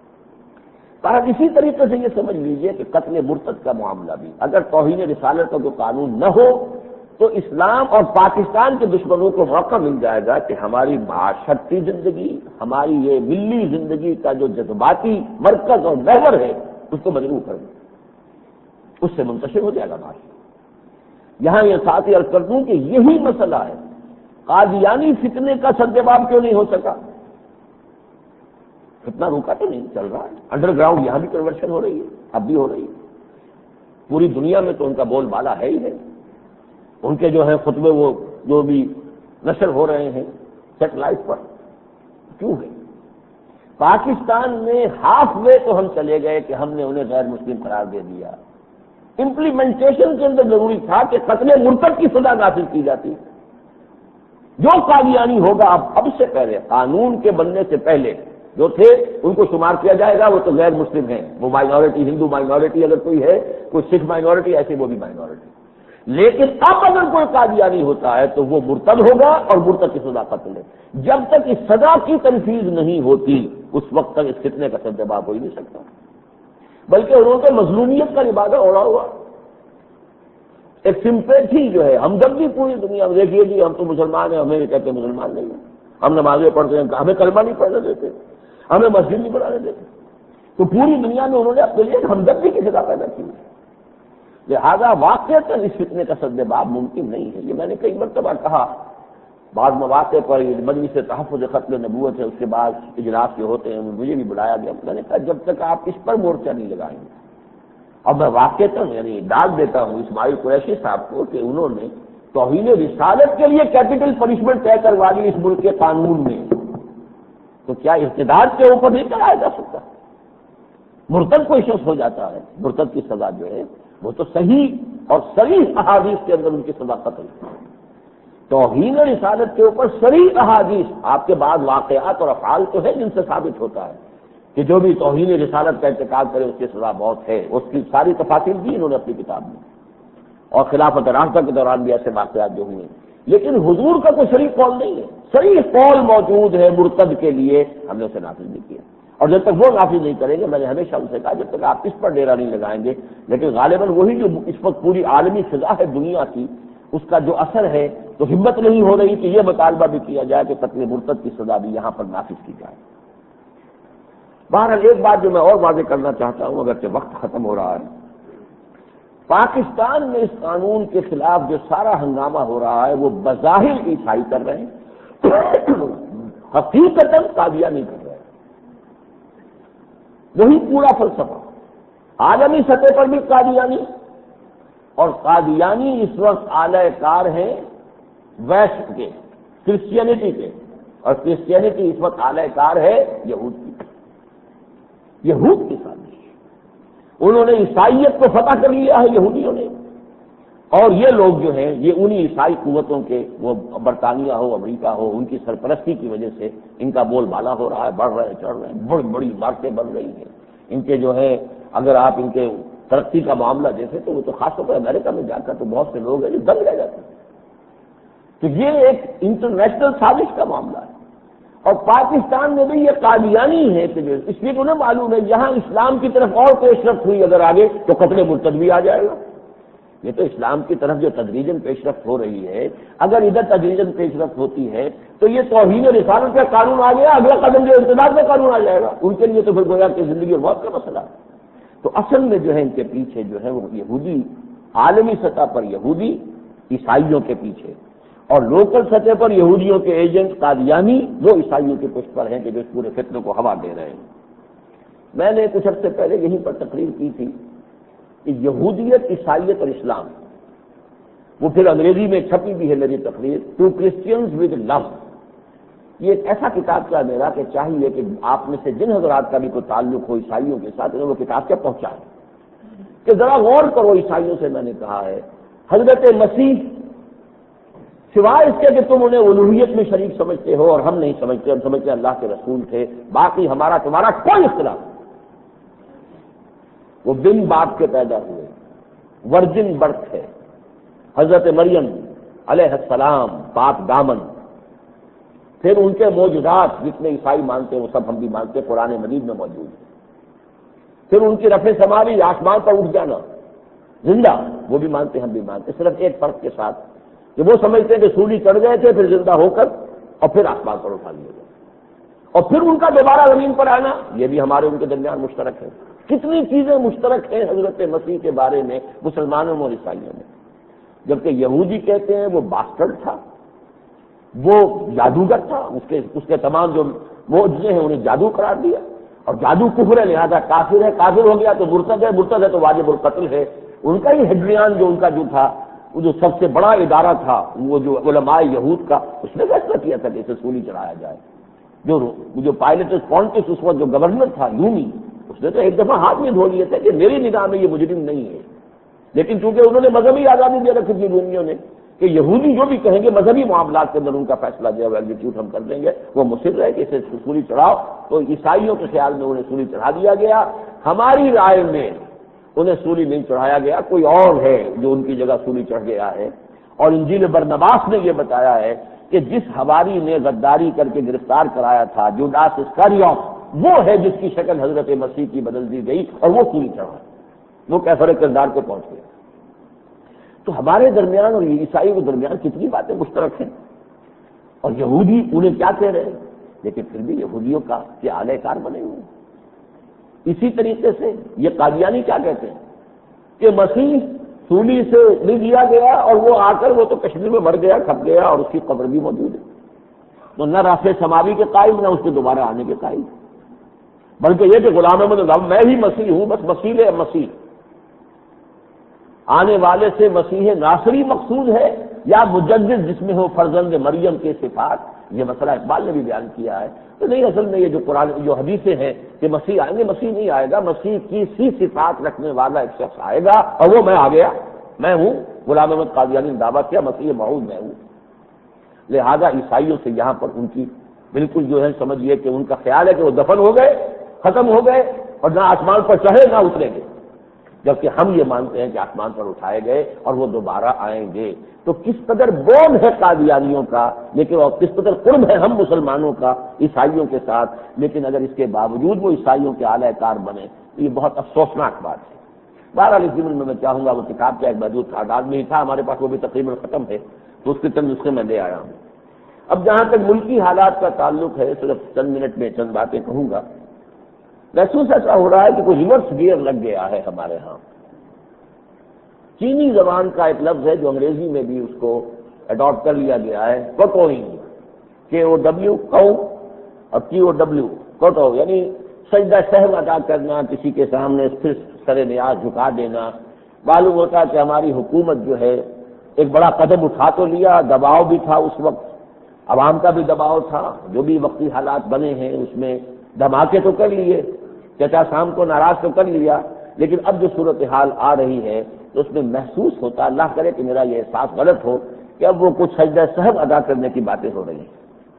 پر اسی طریقے سے یہ سمجھ لیجئے کہ قتل مرتد کا معاملہ بھی اگر توہین رسالت کا کوئی قانون نہ ہو تو اسلام اور پاکستان کے دشمنوں کو موقع مل جائے گا کہ ہماری معاشرتی زندگی، ہماری یہ ملی زندگی کا جو جذباتی مرکز اور محور ہے، اس کو مجروح کر دیں، اس سے منتشر ہو جائے گا معاشرہ۔ یہاں یہ ساتھ ہی عرض کر دوں کہ یہی مسئلہ ہے قادیانی فتنے کا سدباب کیوں نہیں ہو سکا؟ فتنہ روکا تو نہیں، چل رہا ہے انڈر گراؤنڈ، یہاں بھی کنورشن ہو رہی ہے، اب بھی ہو رہی ہے، پوری دنیا میں تو ان کا بول بالا ہے ہی ہے، ان کے جو ہے خطبے وہ جو بھی نشر ہو رہے ہیں سیٹلائٹ پر، کیوں ہے؟ پاکستان میں ہاف وے تو ہم چلے گئے کہ ہم نے انہیں غیر مسلم قرار دے دیا، امپلیمنٹیشن کے اندر ضروری تھا کہ قتل مرتد کی سزا نافذ کی جاتی، جو قادیانی ہوگا اب اب سے پہلے قانون کے بننے سے پہلے جو تھے ان کو شمار کیا جائے گا، وہ تو غیر مسلم ہیں، وہ مائنورٹی، ہندو مائنورٹی اگر کوئی ہے، کوئی سکھ مائنورٹی، ایسے وہ بھی مائنورٹی، لیکن اب اگر کوئی قادیانی ہوتا ہے تو وہ مرتد ہوگا اور مرتد کی سزا قتل ہے۔ جب تک اس سزا کی تنفیذ نہیں ہوتی اس وقت تک اس فتنے کا سدباب ہو ہی نہیں سکتا، بلکہ انہوں نے مظلومیت کا لبادہ اوڑھا ہوا، ایک سمپیتھی جو ہے ہمدردی پوری دنیا میں، دیکھیے جی ہم تو مسلمان ہیں، ہمیں کہتے ہیں مسلمان نہیں ہیں، ہم نمازیں پڑھتے ہیں، ہمیں کلمہ نہیں پڑھنے دیتے، ہمیں مسجد نہیں بنانے دیتے، تو پوری دنیا میں انہوں نے اپنے لیے ہمدردی کی جگہ پیدا کی ہے، لہذا واقعات اس فتنے کا سدباب ممکن نہیں ہے۔ یہ میں نے کئی مرتبہ کہا، بعض مواقع پر مجلس تحفظ ختم نبوت ہے، اس کے بعد اجلاس جو ہوتے ہیں مجھے بھی بلایا گیا، میں نے کہا جب تک آپ اس پر مورچہ نہیں لگائیں گے، اب میں واقعتا یعنی ڈال دیتا ہوں اسماعیل قریشی صاحب کو کہ انہوں نے توہین رسالت کے لیے کیپٹل پنشمنٹ طے کروا لی اس ملک کے قانون میں، تو کیا ارتداد کے اوپر نہیں کرایا جا سکتا؟ مرتد کوئی شخص ہو جاتا ہے، مرتد کی سزا جو ہے وہ تو صحیح اور صریح احادیث کے اندر ان کی سزا قتل ہے۔ توہین رسالت کے اوپر صریح احادیث، آپ کے بعد واقعات اور افعال تو ہے جن سے ثابت ہوتا ہے کہ جو بھی توہین رسالت کا ارتکاب کرے اس کی سزا موت ہے، اس کی ساری تفاصیل دی انہوں نے اپنی کتاب میں، اور خلافت راشدہ کے دوران بھی ایسے واقعات جو ہوئے، لیکن حضور کا کوئی صریح قول نہیں ہے، صریح قول موجود ہے مرتد کے لیے، ہم نے اسے نافذ نہیں کیا، اور جب تک وہ نافذ نہیں کریں گے، میں نے ہمیشہ ان سے کہا جب تک آپ اس پر ڈیرا نہیں لگائیں گے، لیکن غالباً وہی جو اس وقت پوری عالمی فضا ہے دنیا کی، اس کا جو اثر ہے تو ہمت نہیں ہو رہی کہ یہ مطالبہ بھی کیا جائے کہ قتل مرتد کی سزا بھی یہاں پر نافذ کی جائے۔ بہرحال ایک بات جو میں اور واضح کرنا چاہتا ہوں، اگرچہ وقت ختم ہو رہا ہے، پاکستان میں اس قانون کے خلاف جو سارا ہنگامہ ہو رہا ہے وہ بظاہر عیسائی کر رہے ہیں، حقیقتاً قادیانی کر رہے ہیں، وہی پورا فلسفہ عالمی سطح پر بھی قادیانی، اور قادیانی اس وقت اعلی کار ہیں ویسٹ کے، کرسچینٹی کے، اور کرسچینٹی اس وقت اعلی کار ہے یہود کی، یہود کی سازش، انہوں نے عیسائیت کو فتح کر لیا ہے یہودیوں نے، اور یہ لوگ جو ہیں یہ انہی عیسائی قوتوں کے، وہ برطانیہ ہو امریکہ ہو، ان کی سرپرستی کی وجہ سے ان کا بول بالا ہو رہا ہے، بڑھ رہے چڑھ رہے ہیں، بڑی بڑی عمارتیں بن رہی ہیں، ان کے جو ہے اگر آپ ان کے ترقی کا معاملہ دیکھیں تو وہ تو خاص طور پر امریکہ میں جا کر تو بہت سے لوگ ہیں جو دنگ رہ جاتے ہیں، تو یہ ایک انٹرنیشنل سازش کا معاملہ ہے، اور پاکستان میں بھی یہ قادیانی ہے کہ جو اس لیے انہیں معلوم ہے یہاں اسلام کی طرف اور پیش رفت ہوئی اگر آگے تو قتل مرتد بھی آ جائے گا، یہ تو اسلام کی طرف جو تدریجاً پیش رفت ہو رہی ہے، اگر ادھر تدریجاً پیش رفت ہوتی ہے تو یہ توہین رسالت کا قانون آ گیا، اگلا قدم جو ارتداد کا قانون آ جائے گا، ان کے لیے تو پھر گویا کہ زندگی اور موت کا مسئلہ ہے۔ تو اصل میں جو ہے ان کے پیچھے جو ہے وہ یہودی، عالمی سطح پر یہودی عیسائیوں کے پیچھے، اور لوکل سطح پر یہودیوں کے ایجنٹ قادیانی وہ عیسائیوں کے پشت پر ہیں کہ جو اس پورے فتنے کو ہوا دے رہے ہیں۔ میں نے کچھ عرصے پہلے یہیں پر تقریر کی تھی کہ یہودیت، عیسائیت اور اسلام، وہ پھر انگریزی میں چھپی بھی ہے میری تقریر، ٹو کرسچینز ود لو، یہ ایک ایسا کتاب کا میرا کہ چاہیے کہ آپ میں سے جن حضرات کا بھی کوئی تعلق ہو عیسائیوں کے ساتھ انہیں وہ کتاب کیا پہنچائے، کہ ذرا غور کرو عیسائیوں سے میں نے کہا ہے، حضرت مسیح سوائے اس کے کہ تم انہیں الوہیت میں شریک سمجھتے ہو اور ہم نہیں سمجھتے، ہم سمجھتے ہیں اللہ کے رسول تھے، باقی ہمارا تمہارا کوئی اختلاف نہیں، وہ بن باپ کے پیدا ہوئے، ورجن برتھ ہے، حضرت مریم علیہ السلام پاک دامن، پھر ان کے موجودات جتنے عیسائی مانتے ہیں وہ سب ہم بھی مانتے ہیں، قرآن مجید میں موجود ہے، پھر ان کی رفع سماوی، آسمان پر اٹھ جانا زندہ، وہ بھی مانتے ہم بھی مانتے، صرف ایک فرق کے ساتھ کہ وہ سمجھتے ہیں کہ سولی چڑھ گئے تھے پھر زندہ ہو کر اور پھر آسمان پر اٹھا لیے گئے، اور پھر ان کا دوبارہ زمین پر آنا، یہ بھی ہمارے ان کے درمیان مشترک ہے۔ کتنی چیزیں مشترک ہیں حضرت مسیح کے بارے میں مسلمانوں اور عیسائیوں میں، جبکہ یہودی کہتے ہیں وہ باسٹرڈ تھا، وہ جادوگر تھا، اس کے اس کے تمام جو معجزے ہیں انہیں جادو قرار دیا، اور جادو کفر ہے لہذا کافر ہے، کافر ہو گیا تو مرتد ہے، مرتد ہے تو واجب القتل ہے۔ ان کا ہی ہیڈریان جو ان کا جو تھا، وہ جو سب سے بڑا ادارہ تھا، وہ جو علماء یہود کا، اس نے فیصلہ کیا تھا کہ اسے سولی چڑھایا جائے۔ جو جو پائلٹ پونٹس اس وقت جو گورنر تھا یونی، اس نے تو ایک دفعہ ہاتھ میں دھو لیے تھے کہ میری نگاہ میں یہ مجرم نہیں ہے، لیکن چونکہ انہوں نے مذہبی آزادی دے رکھی تھی رومیوں نے کہ یہودی جو بھی کہیں گے مذہبی معاملات کے اندر ان کا فیصلہ جو ہے ایگزیکیوٹ ہم کر دیں گے، وہ مصر رہے کہ اسے سولی چڑھاؤ، تو عیسائیوں کے خیال میں انہیں سولی چڑھا دیا گیا۔ ہماری رائے میں انہیں سولی نہیں چڑھایا گیا، کوئی اور ہے جو ان کی جگہ سولی چڑھ گیا ہے۔ اور انجیل برنباس نے یہ بتایا ہے کہ جس حواری نے غداری کر کے گرفتار کرایا تھا، جوڈاس اسکاریوت، وہ ہے جس کی شکل حضرت مسیح کی بدل دی گئی اور وہ سولی چڑھا، وہ کیفر کردار کو پہنچ گیا۔ تو ہمارے درمیان اور عیسائیوں کے درمیان کتنی باتیں مشترک ہیں، اور یہودی انہیں کیا کہہ رہے ہیں، لیکن پھر بھی یہودیوں کا یہ اعلی کار بنے ہوئے ہیں۔ اسی طریقے سے یہ قادیانی کیا کہتے ہیں کہ مسیح سولی سے نہیں دیا گیا اور وہ آ کر وہ تو کشمیر میں مر گیا، کھپ گیا، اور اس کی قبر بھی موجود ہے، تو نہ رافع سماوی کے قائل نہ اس کے دوبارہ آنے کے قائل، بلکہ یہ کہ غلام احمد اللہ میں ہی مسیح ہوں، بس مسیح ہے، مسیح آنے والے سے مسیح ناصری مقصود ہے یا مجدد جس میں ہو فرزند مریم کے صفات، یہ مسئلہ اقبال نے بھی بیان کیا ہے۔ تو نہیں، اصل میں یہ جو قرآن جو حدیثیں ہیں کہ مسیح آئیں گے، مسیح نہیں آئے گا، مسیح کی سی صفات رکھنے والا ایک شخص آئے گا، اور وہ میں آ گیا، میں ہوں غلام احمد قادیانی نے دعویٰ کیا مسیح موعود میں ہوں۔ لہذا عیسائیوں سے یہاں پر ان کی بالکل جو ہے سمجھیے کہ ان کا خیال ہے کہ وہ دفن ہو گئے، ختم ہو گئے، اور نہ آسمان پر چڑھے نہ اتریں گے، جبکہ ہم یہ مانتے ہیں کہ آسمان پر اٹھائے گئے اور وہ دوبارہ آئیں گے۔ تو کس قدر بودھ ہے قادیانیوں کا، لیکن اور کس قدر قرب ہے ہم مسلمانوں کا عیسائیوں کے ساتھ، لیکن اگر اس کے باوجود وہ عیسائیوں کے اعلی کار بنے تو یہ بہت افسوسناک بات ہے۔ بہرحال اس ضمن میں میں چاہوں گا، وہ کتاب کا ایک محدود تعداد میں ہی تھا ہمارے پاس، وہ بھی تقریباً ختم ہے، تو اس کے چند نسخے میں لے آیا ہوں۔ اب جہاں تک ملکی حالات کا تعلق ہے، صرف چند منٹ میں چند باتیں کہوں گا۔ محسوس ایسا ہو رہا ہے کہ کوئی ریورس گیئر لگ گیا ہے ہمارے ہاں۔ چینی زبان کا ایک لفظ ہے جو انگریزی میں بھی اس کو اڈاپٹ کر لیا گیا ہے، کوٹوئنگ، کے او ڈبلیو کو اور کی او ڈبلیو کوٹو، یعنی سجدہ سہو ادا کرنا، کسی کے سامنے پھر سر نیاز جھکا دینا۔ معلوم ہوتا ہے کہ ہماری حکومت جو ہے ایک بڑا قدم اٹھا تو لیا، دباؤ بھی تھا اس وقت، عوام کا بھی دباؤ تھا، جو بھی وقتی حالات بنے ہیں اس میں دھماکے تو کر لیے، چچا شام کو ناراض تو کر لیا، لیکن اب جو صورتحال آ رہی ہے تو اس میں محسوس ہوتا، اللہ کرے کہ میرا یہ احساس غلط ہو، کہ اب وہ کچھ سجدہ سہو ادا کرنے کی باتیں ہو رہی ہیں۔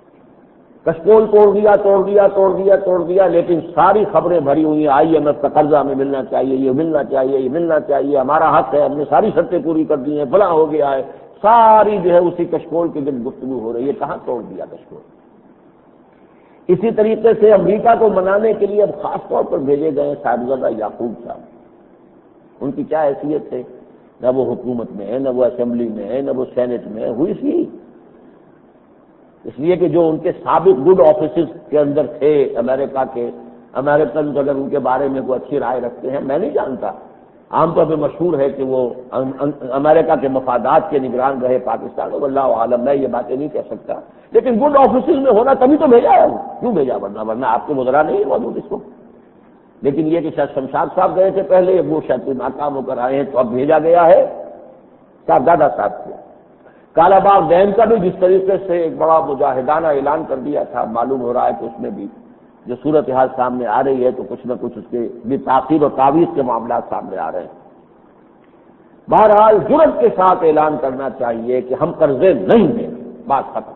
کشکول توڑ دیا توڑ دیا توڑ دیا توڑ دیا لیکن ساری خبریں بھری ہوئی ہیں، آئی ایم ایف کا قرضہ ہمیں ملنا چاہیے، یہ ملنا چاہیے، یہ ملنا چاہیے، ہمارا حق ہے، ہم نے ساری شرطیں پوری کر دی ہیں، فلاں ہو گیا ہے، ساری جو ہے اسی کشکول کے گرد گفتگو ہو رہی ہے۔ کہاں توڑ دیا کشکول؟ اسی طریقے سے امریکہ کو منانے کے لیے اب خاص طور پر بھیجے گئے صاحبزادہ یعقوب صاحب، ان کی کیا حیثیت ہے؟ نہ وہ حکومت میں ہے، نہ وہ اسمبلی میں ہے، نہ وہ سینٹ میں ہے، ہوئی سی اس لیے کہ جو ان کے سابق گڈ آفیسز کے اندر تھے امریکہ کے، امریکن اگر ان کے بارے میں کوئی اچھی رائے رکھتے ہیں، میں نہیں جانتا، عام طور پہ مشہور ہے کہ وہ امریکہ کے مفادات کے نگران رہے پاکستان، واللہ عالم، میں یہ باتیں نہیں کہہ سکتا، لیکن گڈ آفیسز میں ہونا تبھی تو بھیجا ہے، کیوں بھیجا؟ ورنہ ورنہ آپ کے وزراء نہیں موجود اس کو، لیکن یہ کہ شاید شمشاد صاحب گئے تھے پہلے، وہ شاید ناکام ہو کر آئے ہیں، تو اب بھیجا گیا ہے صاحبزادہ صاحب کو۔ کالا باغ ڈیم کا بھی جس طریقے سے ایک بڑا مجاہدانہ اعلان کر دیا تھا، معلوم ہو رہا ہے کہ اس میں بھی جو صورتحال سامنے آ رہی ہے تو کچھ نہ کچھ اس کے بھی تاخیر اور تعویض کے معاملات سامنے آ رہے ہیں۔ بہرحال جرأت کے ساتھ اعلان کرنا چاہیے کہ ہم قرضے نہیں دیں، بات ختم،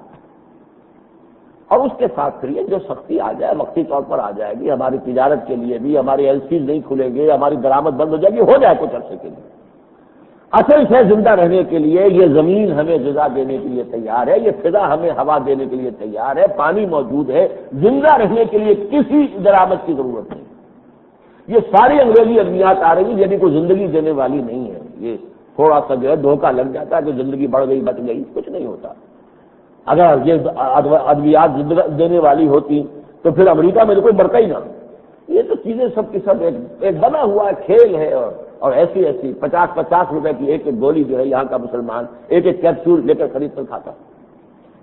اور اس کے ساتھ پھر یہ جو سختی آ جائے وقتی طور پر آ جائے گی، ہماری تجارت کے لیے بھی، ہماری ایل سیز نہیں کھلیں گے، ہماری درآمد بند ہو جائے گی، ہو جائے کچھ عرصے کے لیے۔ اصل سے زندہ رہنے کے لیے یہ زمین ہمیں غذا دینے کے لیے تیار ہے، یہ فضا ہمیں ہوا دینے کے لیے تیار ہے، پانی موجود ہے، زندہ رہنے کے لیے کسی درآمد کی ضرورت نہیں۔ یہ ساری انگریزی ادویات آ رہی ہیں، یعنی کوئی زندگی دینے والی نہیں ہے، یہ تھوڑا سا جو ہے دھوکہ لگ جاتا ہے کہ زندگی بڑھ گئی بچ گئی، کچھ نہیں ہوتا۔ اگر یہ ادویات دینے والی ہوتی تو پھر امریکہ میں تو کوئی مرتا ہی نہ۔ یہ تو چیزیں سب کی سب ایک ایک بنا ہوا کھیل ہے، اور اور ایسی ایسی پچاس پچاس روپے کی ایک ایک گولی جو ہے یہاں کا مسلمان ایک ایک کیپسول لے کر خرید کر کھاتا۔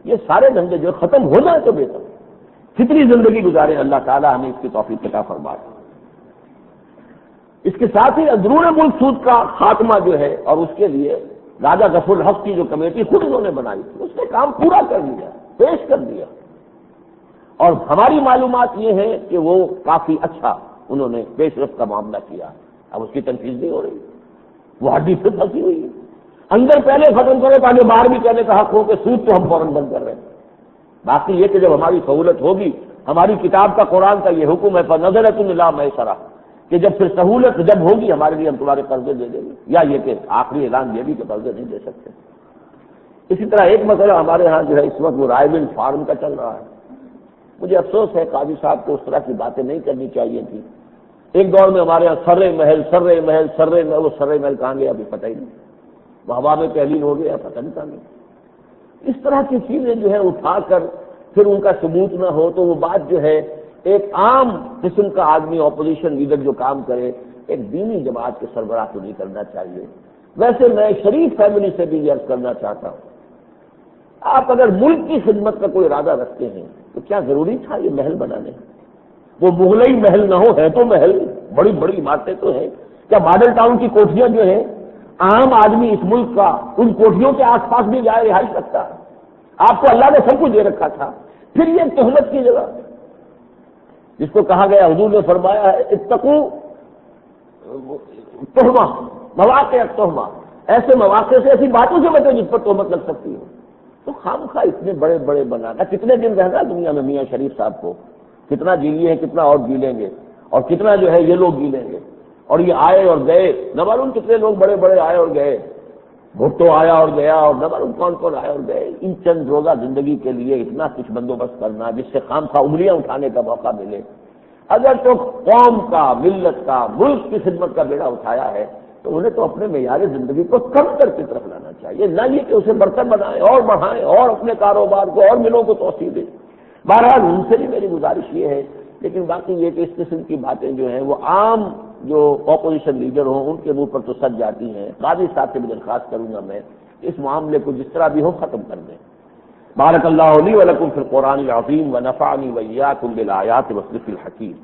یہ سارے دھندے جو ختم ہو جائیں تو بہتر، کتنی زندگی گزارے، اللہ تعالیٰ ہمیں اس کی توفیق عطا فرمائے۔ اس کے ساتھ ہی اندرون ملک سود کا خاتمہ جو ہے، اور اس کے لیے راجہ غفور الحق کی جو کمیٹی خود انہوں نے بنائی تھی، اس نے کام پورا کر دیا، پیش کر دیا، اور ہماری معلومات یہ ہے کہ وہ کافی اچھا انہوں نے پیش رفت کا معاملہ کیا۔ اب اس کی تنفیذ نہیں ہو رہی، وہ ہڈی پھر پھنسی ہوئی ہے۔ اندر پہلے ختم کرو تاکہ باہر بھی کہنے کا حق ہو کہ سود تو ہم فوراً بند کر رہے ہیں۔ باقی یہ کہ جب ہماری سہولت ہوگی، ہماری کتاب کا قرآن کا یہ حکم ہے فَنَظَرَةٌ إِلَىٰ مَيْسَرَةٍ، کہ جب پھر سہولت جب ہوگی ہمارے لیے ہم تمہارے قرضے دے دیں گے، یا یہ کہ آخری اعلان یہ بھی کہ قرضے نہیں دے سکتے۔ اسی طرح ایک مسئلہ ہمارے ہاں جو ہے اس وقت وہ رائے بل فارم کا چل رہا ہے۔ مجھے افسوس ہے قاضی صاحب کو اس طرح کی باتیں نہیں کرنی چاہیے تھی۔ ایک دور میں ہمارے یہاں سرے محل سرے محل سرے محل، وہ سرے محل کہاں گیا ابھی پتہ ہی نہیں، وہ ہوا میں تحلیل ہو گیا پتہ نہیں کہاں گیا۔ اس طرح کی چیزیں جو ہے اٹھا کر پھر ان کا ثبوت نہ ہو تو وہ بات جو ہے ایک عام قسم کا آدمی اپوزیشن لیڈر جو کام کرے، ایک دینی جماعت کے سربراہ کو نہیں کرنا چاہیے۔ ویسے میں شریف فیملی سے بھی یہ عرض کرنا چاہتا ہوں، آپ اگر ملک کی خدمت کا کوئی ارادہ رکھتے ہیں تو کیا ضروری تھا یہ محل بنانے؟ وہ مغلئی محل نہ ہو، ہے تو محل، بڑی بڑی عمارتیں تو ہیں۔ کیا ماڈل ٹاؤن کی کوٹھیاں جو ہیں عام آدمی اس ملک کا ان کوٹھیوں کے آس پاس بھی جائے رہائش رکھتا ہے؟ آپ کو اللہ نے سب کچھ دے رکھا تھا، پھر یہ تہمت کی جگہ جس کو کہا گیا، حضور نے فرمایا ہے اتقوا تہمہ مواقع تہمہ، ایسے مواقع سے ایسی باتوں سے بچو جس پر تہمت لگ سکتی ہو۔ تو خام خواہ اتنے بڑے بڑے بنانا، کتنے دن رہنا دنیا میں میاں شریف صاحب کو، کتنا جی لیے ہیں، کتنا اور جی لیں گے، اور کتنا جو ہے یہ لوگ جی لیں گے، اور یہ آئے اور گئے، نہ معلوم کتنے لوگ بڑے بڑے آئے اور گئے، بھٹو آیا اور گیا، اور نہ معلوم کون کون آئے اور گئے۔ ان چند روزہ زندگی کے لیے اتنا کچھ بندوبست کرنا جس سے خام خواہ انگلیاں اٹھانے کا موقع ملے۔ اگر تو قوم کا، ملت کا، ملک کی خدمت کا بیڑا اٹھایا ہے تو انہیں تو اپنے معیار زندگی کو کم کر کی طرف لانا چاہیے، نہ یہ کہ اسے برتر بنائیں اور بڑھائیں اور اپنے کاروبار کو اور ملوں کو توسیع دیں۔ بہرحال ان سے بھی میری گزارش یہ ہے، لیکن باقی یہ کہ اس قسم کی باتیں جو ہیں وہ عام جو اپوزیشن لیڈر ہوں ان کے منہ پر تو سج جاتی ہیں۔ قاضی صاحب سے بھی درخواست کروں گا میں اس معاملے کو جس طرح بھی ہو ختم کر دیں۔ بارک اللہ لی و لکم فی القرآن العظیم و نفعنی و ایاکم بالآیات والذکر الحکیم۔